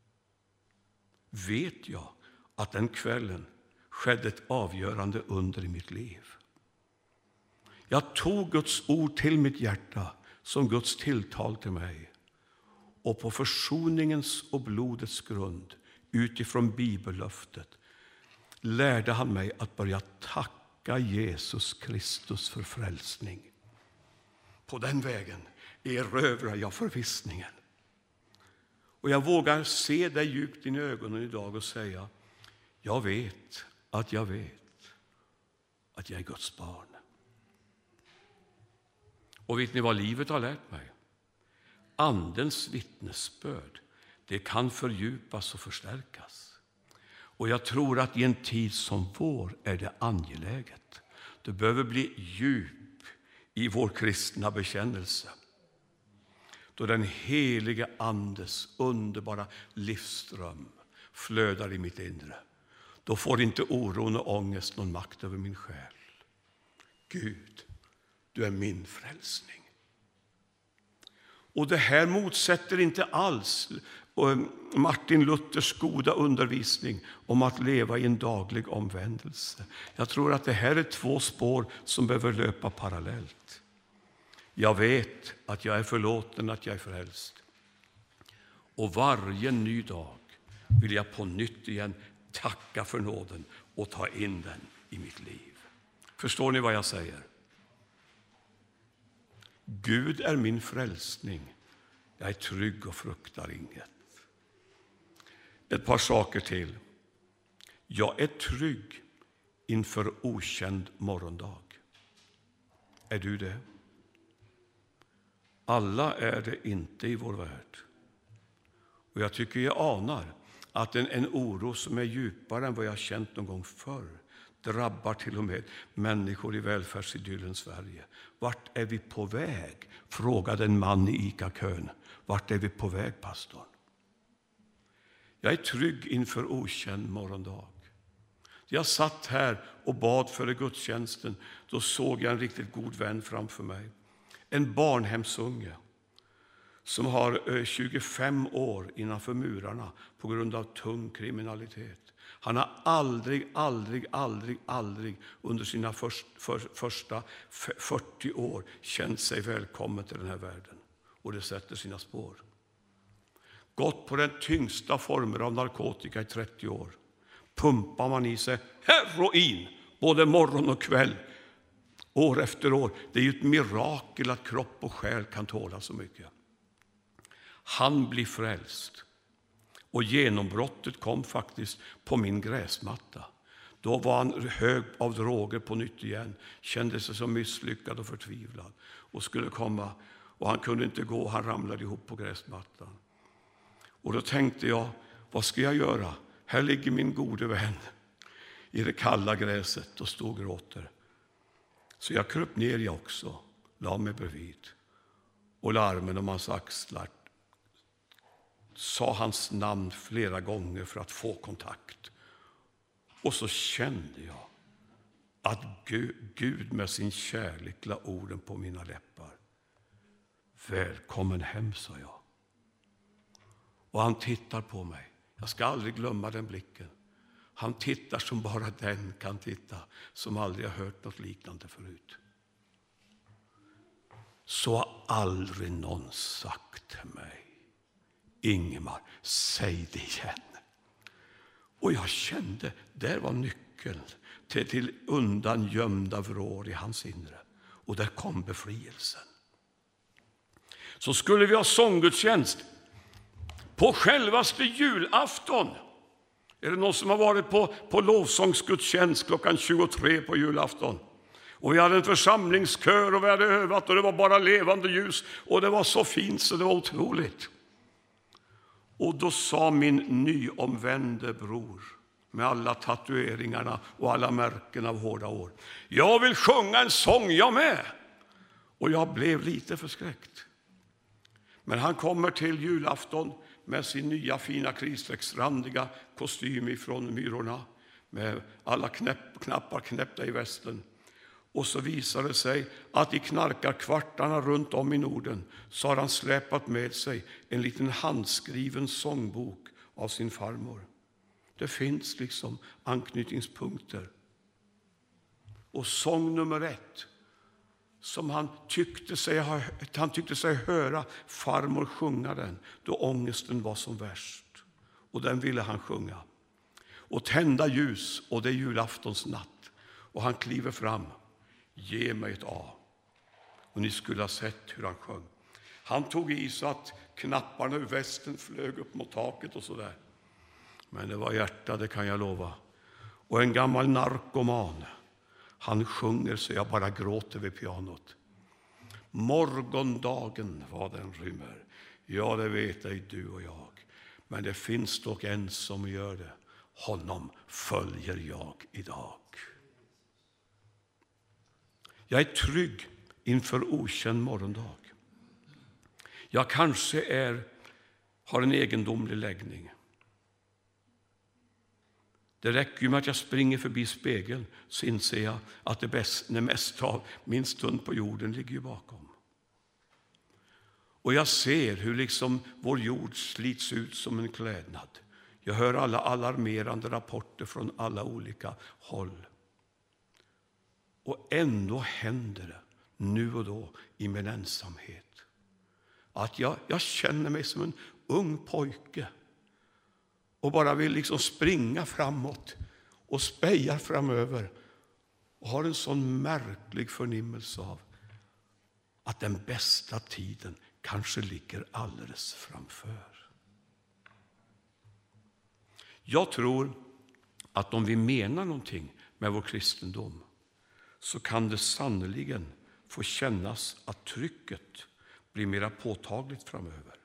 vet jag att den kvällen skedde ett avgörande under i mitt liv. Jag tog Guds ord till mitt hjärta som Guds tilltal till mig. Och på försoningens och blodets grund, utifrån bibellöftet, lärde han mig att börja tacka Jesus Kristus för frälsning. På den vägen erövrar jag förvissningen. Och jag vågar se dig djupt in i ögonen idag och säga, jag vet att jag vet att jag är Guds barn. Och vet ni vad livet har lärt mig? Andens vittnesbörd, det kan fördjupas och förstärkas. Och jag tror att i en tid som vår är det angeläget. Det behöver bli djup i vår kristna bekännelse. Då den helige Andes underbara livsström flödar i mitt inre. Då får inte oron och ångest någon makt över min själ. Gud, du är min frälsning. Och det här motsätter inte alls Martin Luthers goda undervisning om att leva i en daglig omvändelse. Jag tror att det här är två spår som behöver löpa parallellt. Jag vet att jag är förlåten, att jag är frälst. Och varje ny dag vill jag på nytt igen tacka för nåden och ta in den i mitt liv. Förstår ni vad jag säger? Gud är min frälsning. Jag är trygg och fruktar inget. Ett par saker till. Jag är trygg inför okänd morgondag. Är du det? Alla är det inte i vår värld. Och jag tycker jag anar att en, en oro som är djupare än vad jag känt någon gång förr drabbar till och med människor i välfärdsidyllens Sverige. Vart är vi på väg? Frågade en man i Ica-kön. Vart är vi på väg, pastorn? Jag är trygg inför okänd morgondag. Jag satt här och bad för gudstjänsten. Då såg jag en riktigt god vän framför mig. En barnhemsunge som har tjugofem år innanför murarna på grund av tung kriminalitet. Han har aldrig, aldrig, aldrig, aldrig under sina först, för, första fyrtio år känt sig välkommen till den här världen. Och det sätter sina spår. Gått på den tyngsta former av narkotika i trettio år. Pumpar man i sig heroin både morgon och kväll. År efter år. Det är ju ett mirakel att kropp och själ kan tåla så mycket. Han blir frälst. Och genombrottet kom faktiskt på min gräsmatta. Då var han hög av droger på nytt igen. Kände sig så misslyckad och förtvivlad. Och skulle komma. Och han kunde inte gå. Han ramlade ihop på gräsmattan. Och då tänkte jag, vad ska jag göra? Här ligger min gode vän i det kalla gräset och stod och gråter. Så jag kröp ner jag också, la mig bredvid och la armen om hans axlar. Sa hans namn flera gånger för att få kontakt. Och så kände jag att Gud med sin kärlek la orden på mina läppar. Välkommen hem, sa jag. Och han tittar på mig. Jag ska aldrig glömma den blicken. Han tittar som bara den kan titta, som aldrig har hört något liknande förut. Så har aldrig någon sagt till mig: Ingemar, säg det igen. Och jag kände, där var nyckeln till, till undangömda vrår i hans inre. Och där kom befrielsen. Så skulle vi ha sånggudstjänst på självaste julafton. Är det någon som har varit på, på lovsångsgudstjänst klockan tjugotre på julafton? Och vi hade en församlingskör och vi hade övat och det var bara levande ljus. Och det var så fint så det var otroligt. Och då sa min nyomvände bror med alla tatueringarna och alla märken av hårda år: jag vill sjunga en sång jag med. Och jag blev lite förskräckt. Men han kommer till julafton med sin nya fina kritstrecksrandiga kostym ifrån Myrorna med alla knäpp, knappar knäppta i västen. Och så visar det sig att i knarkarkvartarna runt om i Norden så har han släpat med sig en liten handskriven sångbok av sin farmor. Det finns liksom anknytningspunkter. Och sång nummer ett som han tyckte sig, ha, han tyckte sig höra farmor sjunga den då ångesten var som värst. Och den ville han sjunga. Och tända ljus, och det är julaftons natt. Och han kliver fram. Ge mig ett A. Och ni skulle ha sett hur han sjöng. Han tog i så att knapparna ur västen flög upp mot taket och sådär. Men det var hjärta, det kan jag lova. Och en gammal narkoman. Han sjunger så jag bara gråter vid pianot. Morgondagen vad den rymmer. Ja, det vet ej du och jag. Men det finns dock en som gör det. Honom följer jag idag. Jag är trygg inför okänd morgondag. Jag kanske är, har en egendomlig läggning. Det räcker ju med att jag springer förbi spegeln så inser jag att det, bäst, det mesta av min stund på jorden ligger ju bakom. Och jag ser hur liksom vår jord slits ut som en klädnad. Jag hör alla alarmerande rapporter från alla olika håll. Och ändå händer det nu och då i min ensamhet att jag, jag känner mig som en ung pojke och bara vill liksom springa framåt och speja framöver och har en sån märklig förnimmelse av att den bästa tiden kanske ligger alldeles framför. Jag tror att om vi menar någonting med vår kristendom så kan det sannoliken få kännas att trycket blir mer påtagligt framöver.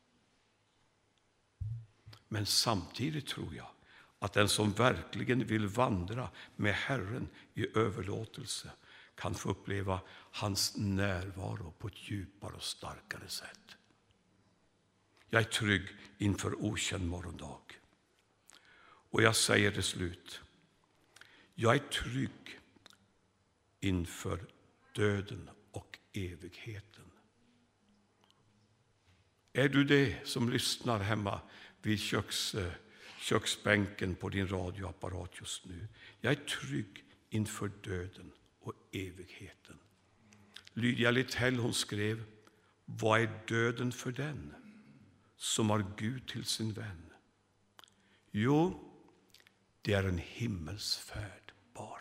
Men samtidigt tror jag att den som verkligen vill vandra med Herren i överlåtelse kan få uppleva hans närvaro på ett djupare och starkare sätt. Jag är trygg inför okänd morgondag. Och jag säger till slut, jag är trygg inför döden och evigheten. Är du det som lyssnar hemma vid köks, köksbänken på din radioapparat just nu? Jag är trygg inför döden och evigheten. Lydia Littell, hon skrev: vad är döden för den som har Gud till sin vän? Jo, det är en himmelsfärd bara.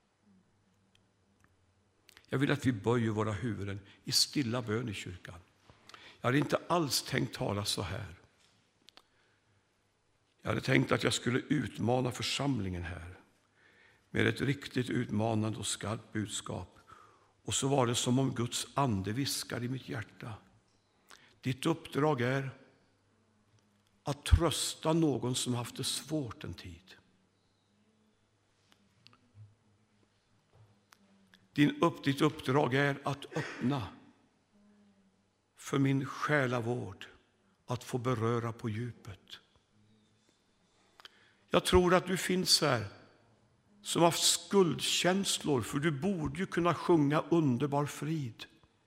Jag vill att vi böjer våra huvuden i stilla bön i kyrkan. Jag hade inte alls tänkt tala så här. Jag hade tänkt att jag skulle utmana församlingen här med ett riktigt utmanande och skarpt budskap. Och så var det som om Guds ande viskar i mitt hjärta. Ditt uppdrag är att trösta någon som haft det svårt en tid. Din upp, ditt uppdrag är att öppna för min själavård, att få beröra på djupet. Jag tror att du finns här som har haft skuldkänslor, för du borde ju kunna sjunga underbar frid.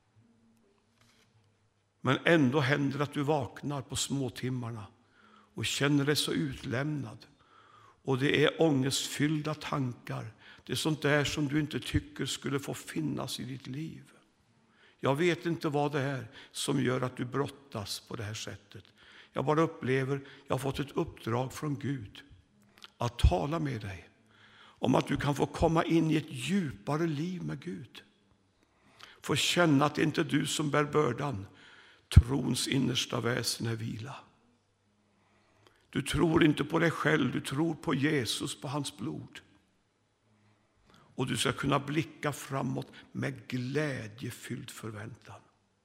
Men ändå händer att du vaknar på småtimmarna och känner dig så utlämnad. Och det är ångestfyllda tankar. Det är sånt där som du inte tycker skulle få finnas i ditt liv. Jag vet inte vad det är som gör att du brottas på det här sättet. Jag bara upplever, jag har fått ett uppdrag från Gud att tala med dig om att du kan få komma in i ett djupare liv med Gud. Få känna att det inte är du som bär bördan. Trons innersta väsen är vila. Du tror inte på dig själv, du tror på Jesus, på hans blod. Och du ska kunna blicka framåt med glädjefylld förväntan.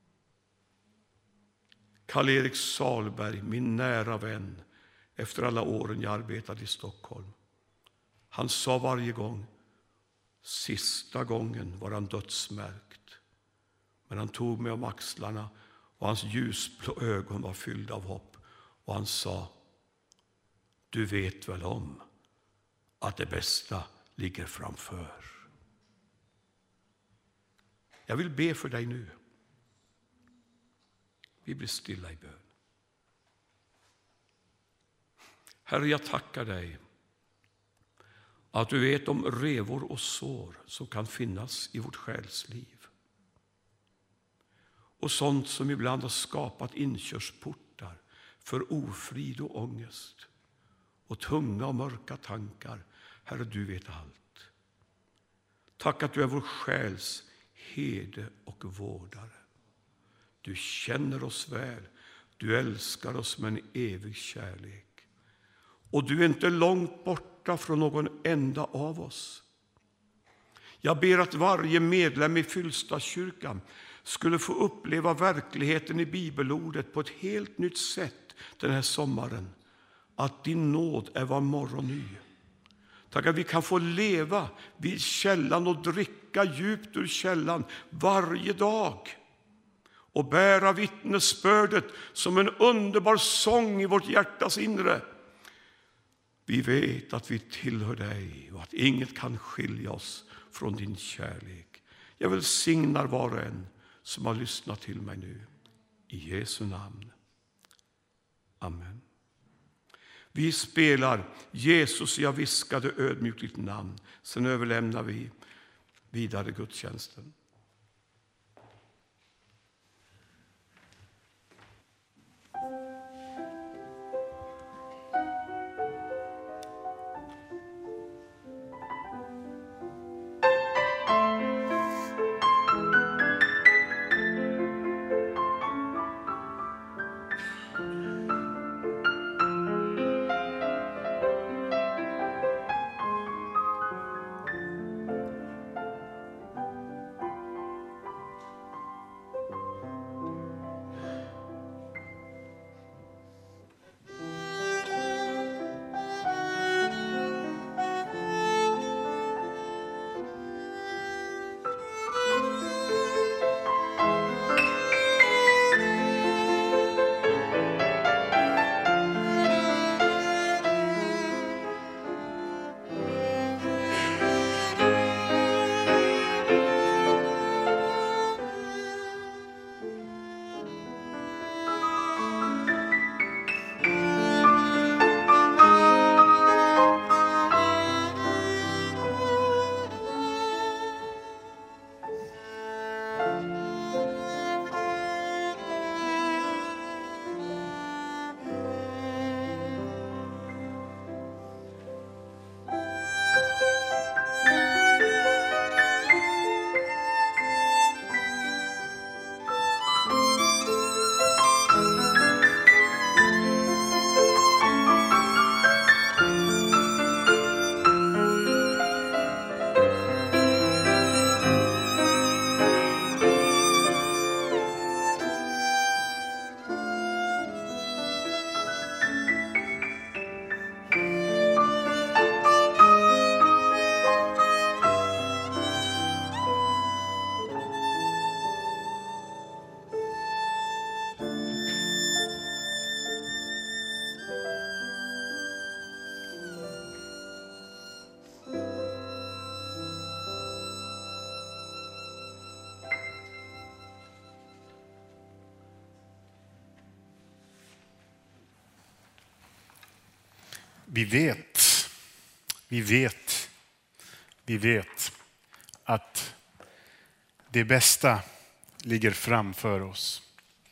Karl-Erik Salberg, min nära vän, efter alla åren jag arbetade i Stockholm. Han sa varje gång, sista gången var han dödsmärkt. Men han tog mig om axlarna och hans ljusblå ögon var fyllda av hopp. Och han sa, du vet väl om att det bästa ligger framför. Jag vill be för dig nu. Vi blir stilla i bön. Herre, jag tackar dig att du vet om revor och sår som kan finnas i vårt själsliv. Och sånt som ibland har skapat inkörsportar för ofrid och ångest. Och tunga och mörka tankar. Herre, du vet allt. Tack att du är vår själs herde och vårdare. Du känner oss väl. Du älskar oss med en evig kärlek. Och du är inte långt borta från någon enda av oss. Jag ber att varje medlem i Fyllstadskyrkan skulle få uppleva verkligheten i bibelordet på ett helt nytt sätt den här sommaren. Att din nåd är var morgon ny. Tack att vi kan få leva vid källan och dricka djupt ur källan varje dag. Och bära vittnesbördet som en underbar sång i vårt hjärtas inre. Vi vet att vi tillhör dig och att inget kan skilja oss från din kärlek. Jag välsignar var och en som har lyssnat till mig nu. I Jesu namn. Amen. Vi spelar Jesus, jag viskade ödmjukt ditt namn. Sen överlämnar vi vidare gudstjänsten. Vi vet, vi vet, vi vet att det bästa ligger framför oss.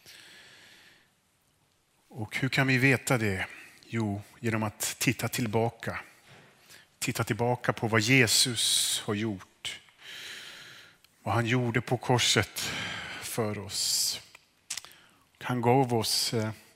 Och hur kan vi veta det? Jo, genom att titta tillbaka. Titta tillbaka på vad Jesus har gjort. Vad han gjorde på korset för oss. Han gav oss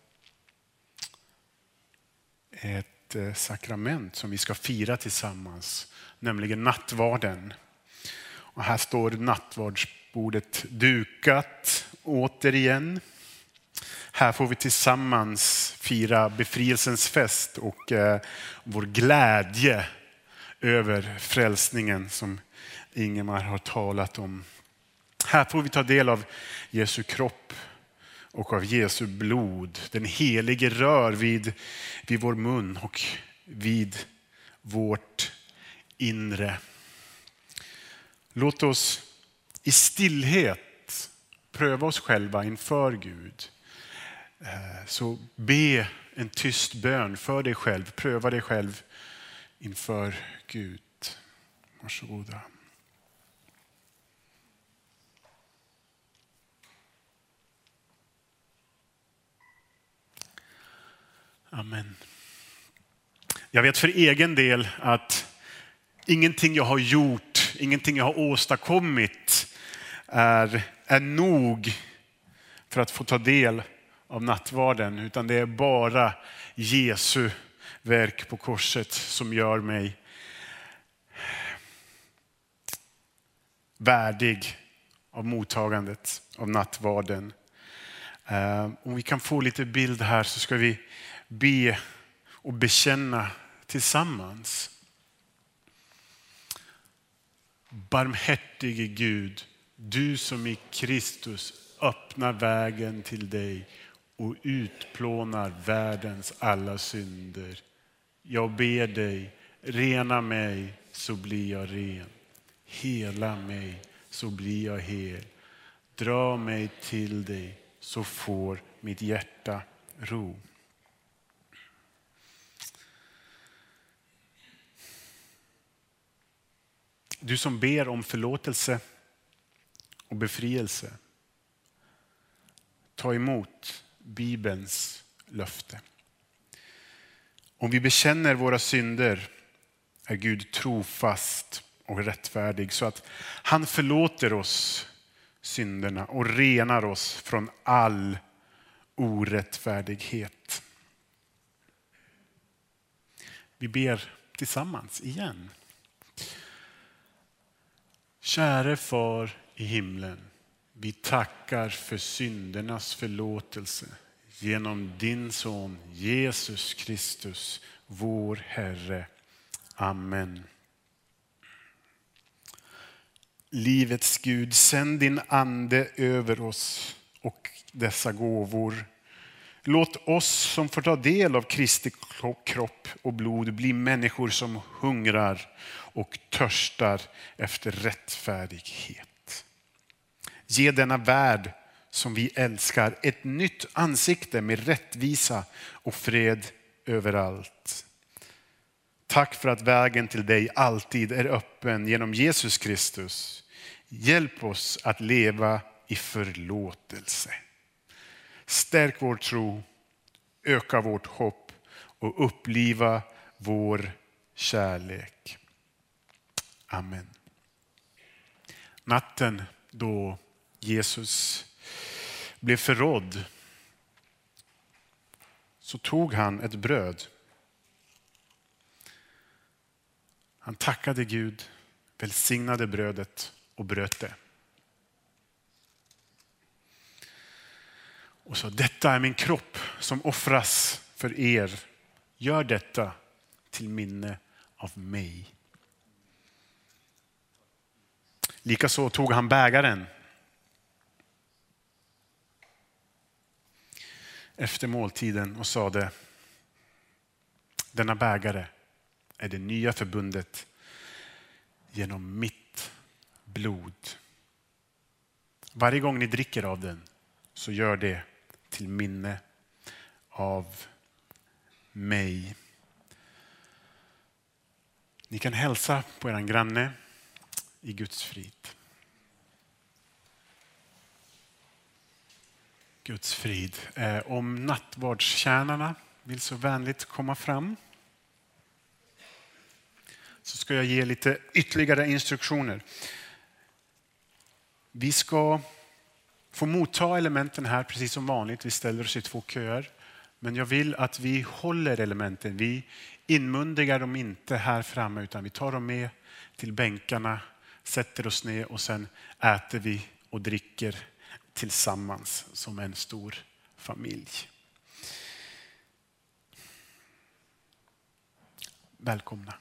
ett sakrament som vi ska fira tillsammans, nämligen nattvarden. Och här står nattvardsbordet dukat återigen. Här får vi tillsammans fira befrielsens fest och eh, vår glädje över frälsningen som Ingemar har talat om. Här får vi ta del av Jesu kropp och av Jesu blod. Den helige rör vid, vid vår mun och vid vårt inre. Låt oss i stillhet pröva oss själva inför Gud. Så be en tyst bön för dig själv. Pröva dig själv inför Gud. Varsågoda. Amen. Jag vet för egen del att ingenting jag har gjort, ingenting jag har åstadkommit är, är nog för att få ta del av nattvarden, utan det är bara Jesu verk på korset som gör mig värdig av mottagandet av nattvarden. Om vi kan få lite bild här så ska vi be och bekänna tillsammans. Barmhärtige Gud, du som i Kristus öppnar vägen till dig och utplånar världens alla synder. Jag ber dig, rena mig så blir jag ren. Hela mig så blir jag hel. Dra mig till dig så får mitt hjärta ro. Du som ber om förlåtelse och befrielse, ta emot Bibelns löfte. Om vi bekänner våra synder är Gud trofast och rättfärdig så att han förlåter oss synderna och renar oss från all orättfärdighet. Vi ber tillsammans igen. Käre Far i himlen, vi tackar för syndernas förlåtelse genom din son Jesus Kristus, vår Herre. Amen. Livets Gud, sänd din ande över oss och dessa gåvor. Låt oss som får ta del av Kristi kropp och blod bli människor som hungrar och törstar efter rättfärdighet. Ge denna värld som vi älskar ett nytt ansikte med rättvisa och fred överallt. Tack för att vägen till dig alltid är öppen genom Jesus Kristus. Hjälp oss att leva i förlåtelse. Stärk vår tro, öka vårt hopp och uppliva vår kärlek. Amen. Natten då Jesus blev förrådd så tog han ett bröd. Han tackade Gud, välsignade brödet och bröt det. Och så, detta är min kropp som offras för er. Gör detta till minne av mig. Likaså tog han bägaren efter måltiden och sade: denna bägare är det nya förbundet genom mitt blod. Varje gång ni dricker av den så gör det till minne av mig. Ni kan hälsa på er granne i Guds frid. Guds frid. Om nattvardstjänarna vill så vänligt komma fram, så ska jag ge lite ytterligare instruktioner. Vi ska få motta elementen här precis som vanligt. Vi ställer oss i två köer. Men jag vill att vi håller elementen. Vi inmundigar dem inte här framme, utan vi tar dem med till bänkarna, sätter oss ner och sen äter vi och dricker tillsammans som en stor familj. Välkomna.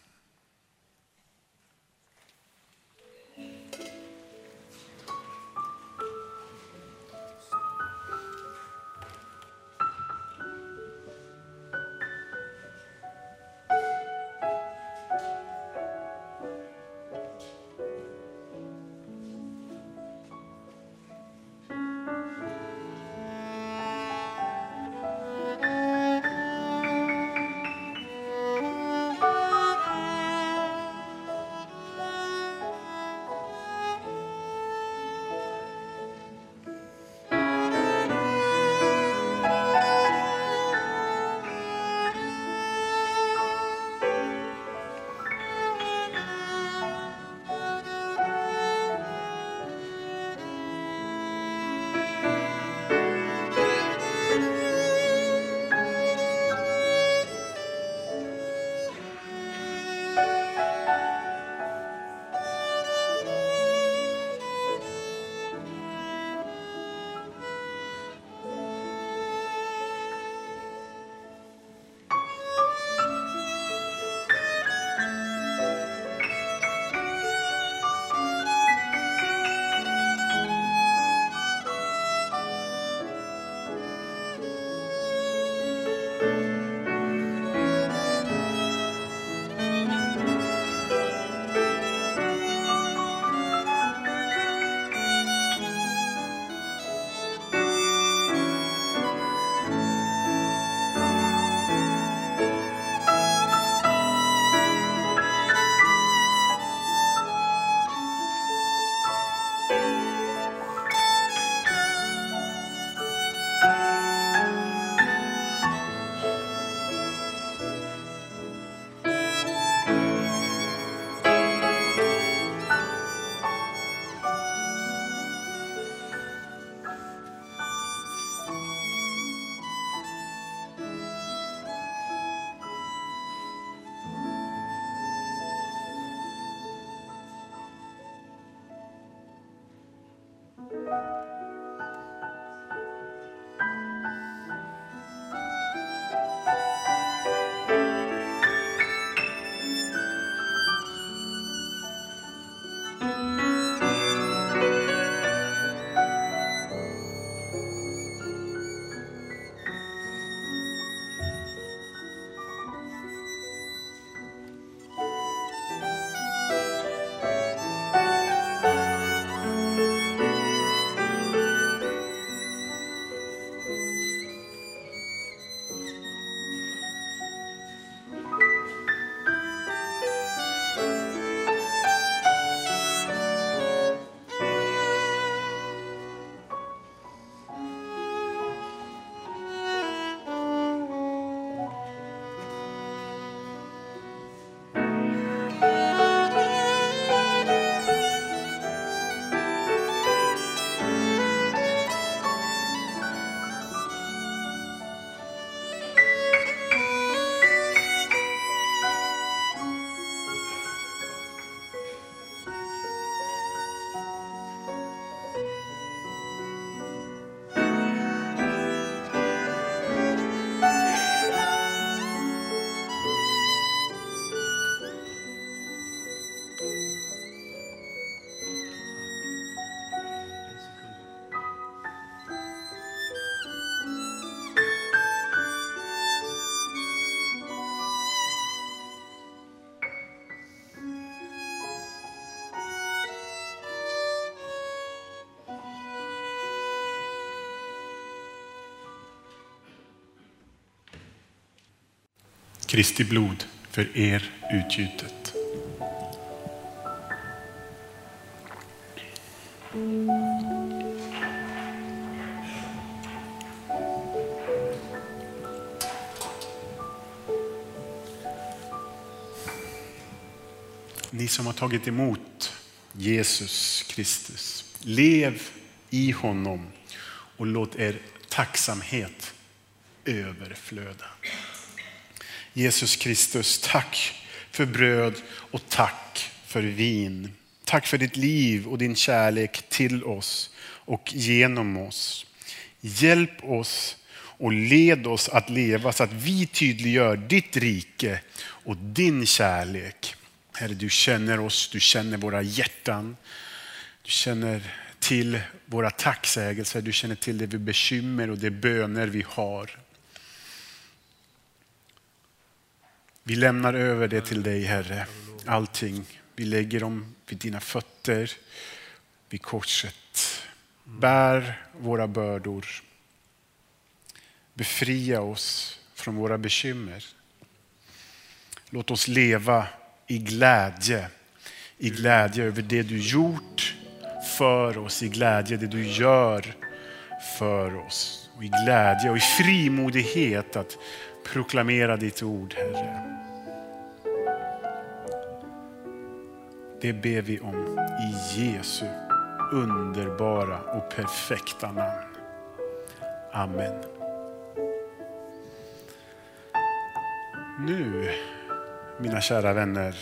Kristi blod för er utgjutet. Ni som har tagit emot Jesus Kristus, lev i honom och låt er tacksamhet överflöda. Jesus Kristus, tack för bröd och tack för vin. Tack för ditt liv och din kärlek till oss och genom oss. Hjälp oss och led oss att leva så att vi tydliggör ditt rike och din kärlek. Herre, du känner oss, du känner våra hjärtan. Du känner till våra tacksägelser, du känner till det vi bekymmer och det böner vi har. Vi lämnar över det till dig, Herre, allting. Vi lägger dem vid dina fötter, vid korset. Bär våra bördor. Befria oss från våra bekymmer. Låt oss leva i glädje. I glädje över det du gjort för oss. I glädje det du gör för oss. Och i glädje och i frimodighet att proklamera ditt ord, Herre. Det ber vi om i Jesu underbara och perfekta namn. Amen. Nu, mina kära vänner,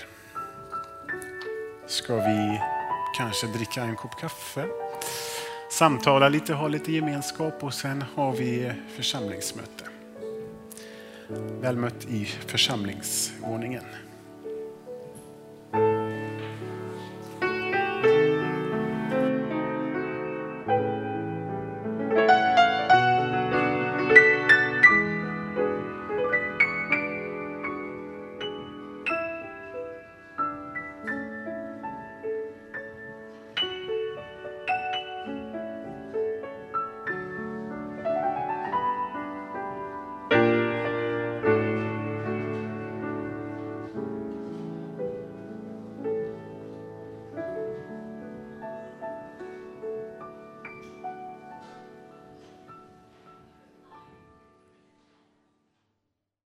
ska vi kanske dricka en kopp kaffe, samtala lite, ha lite gemenskap och sen har vi församlingsmöte. Väl mött i församlingsordningen.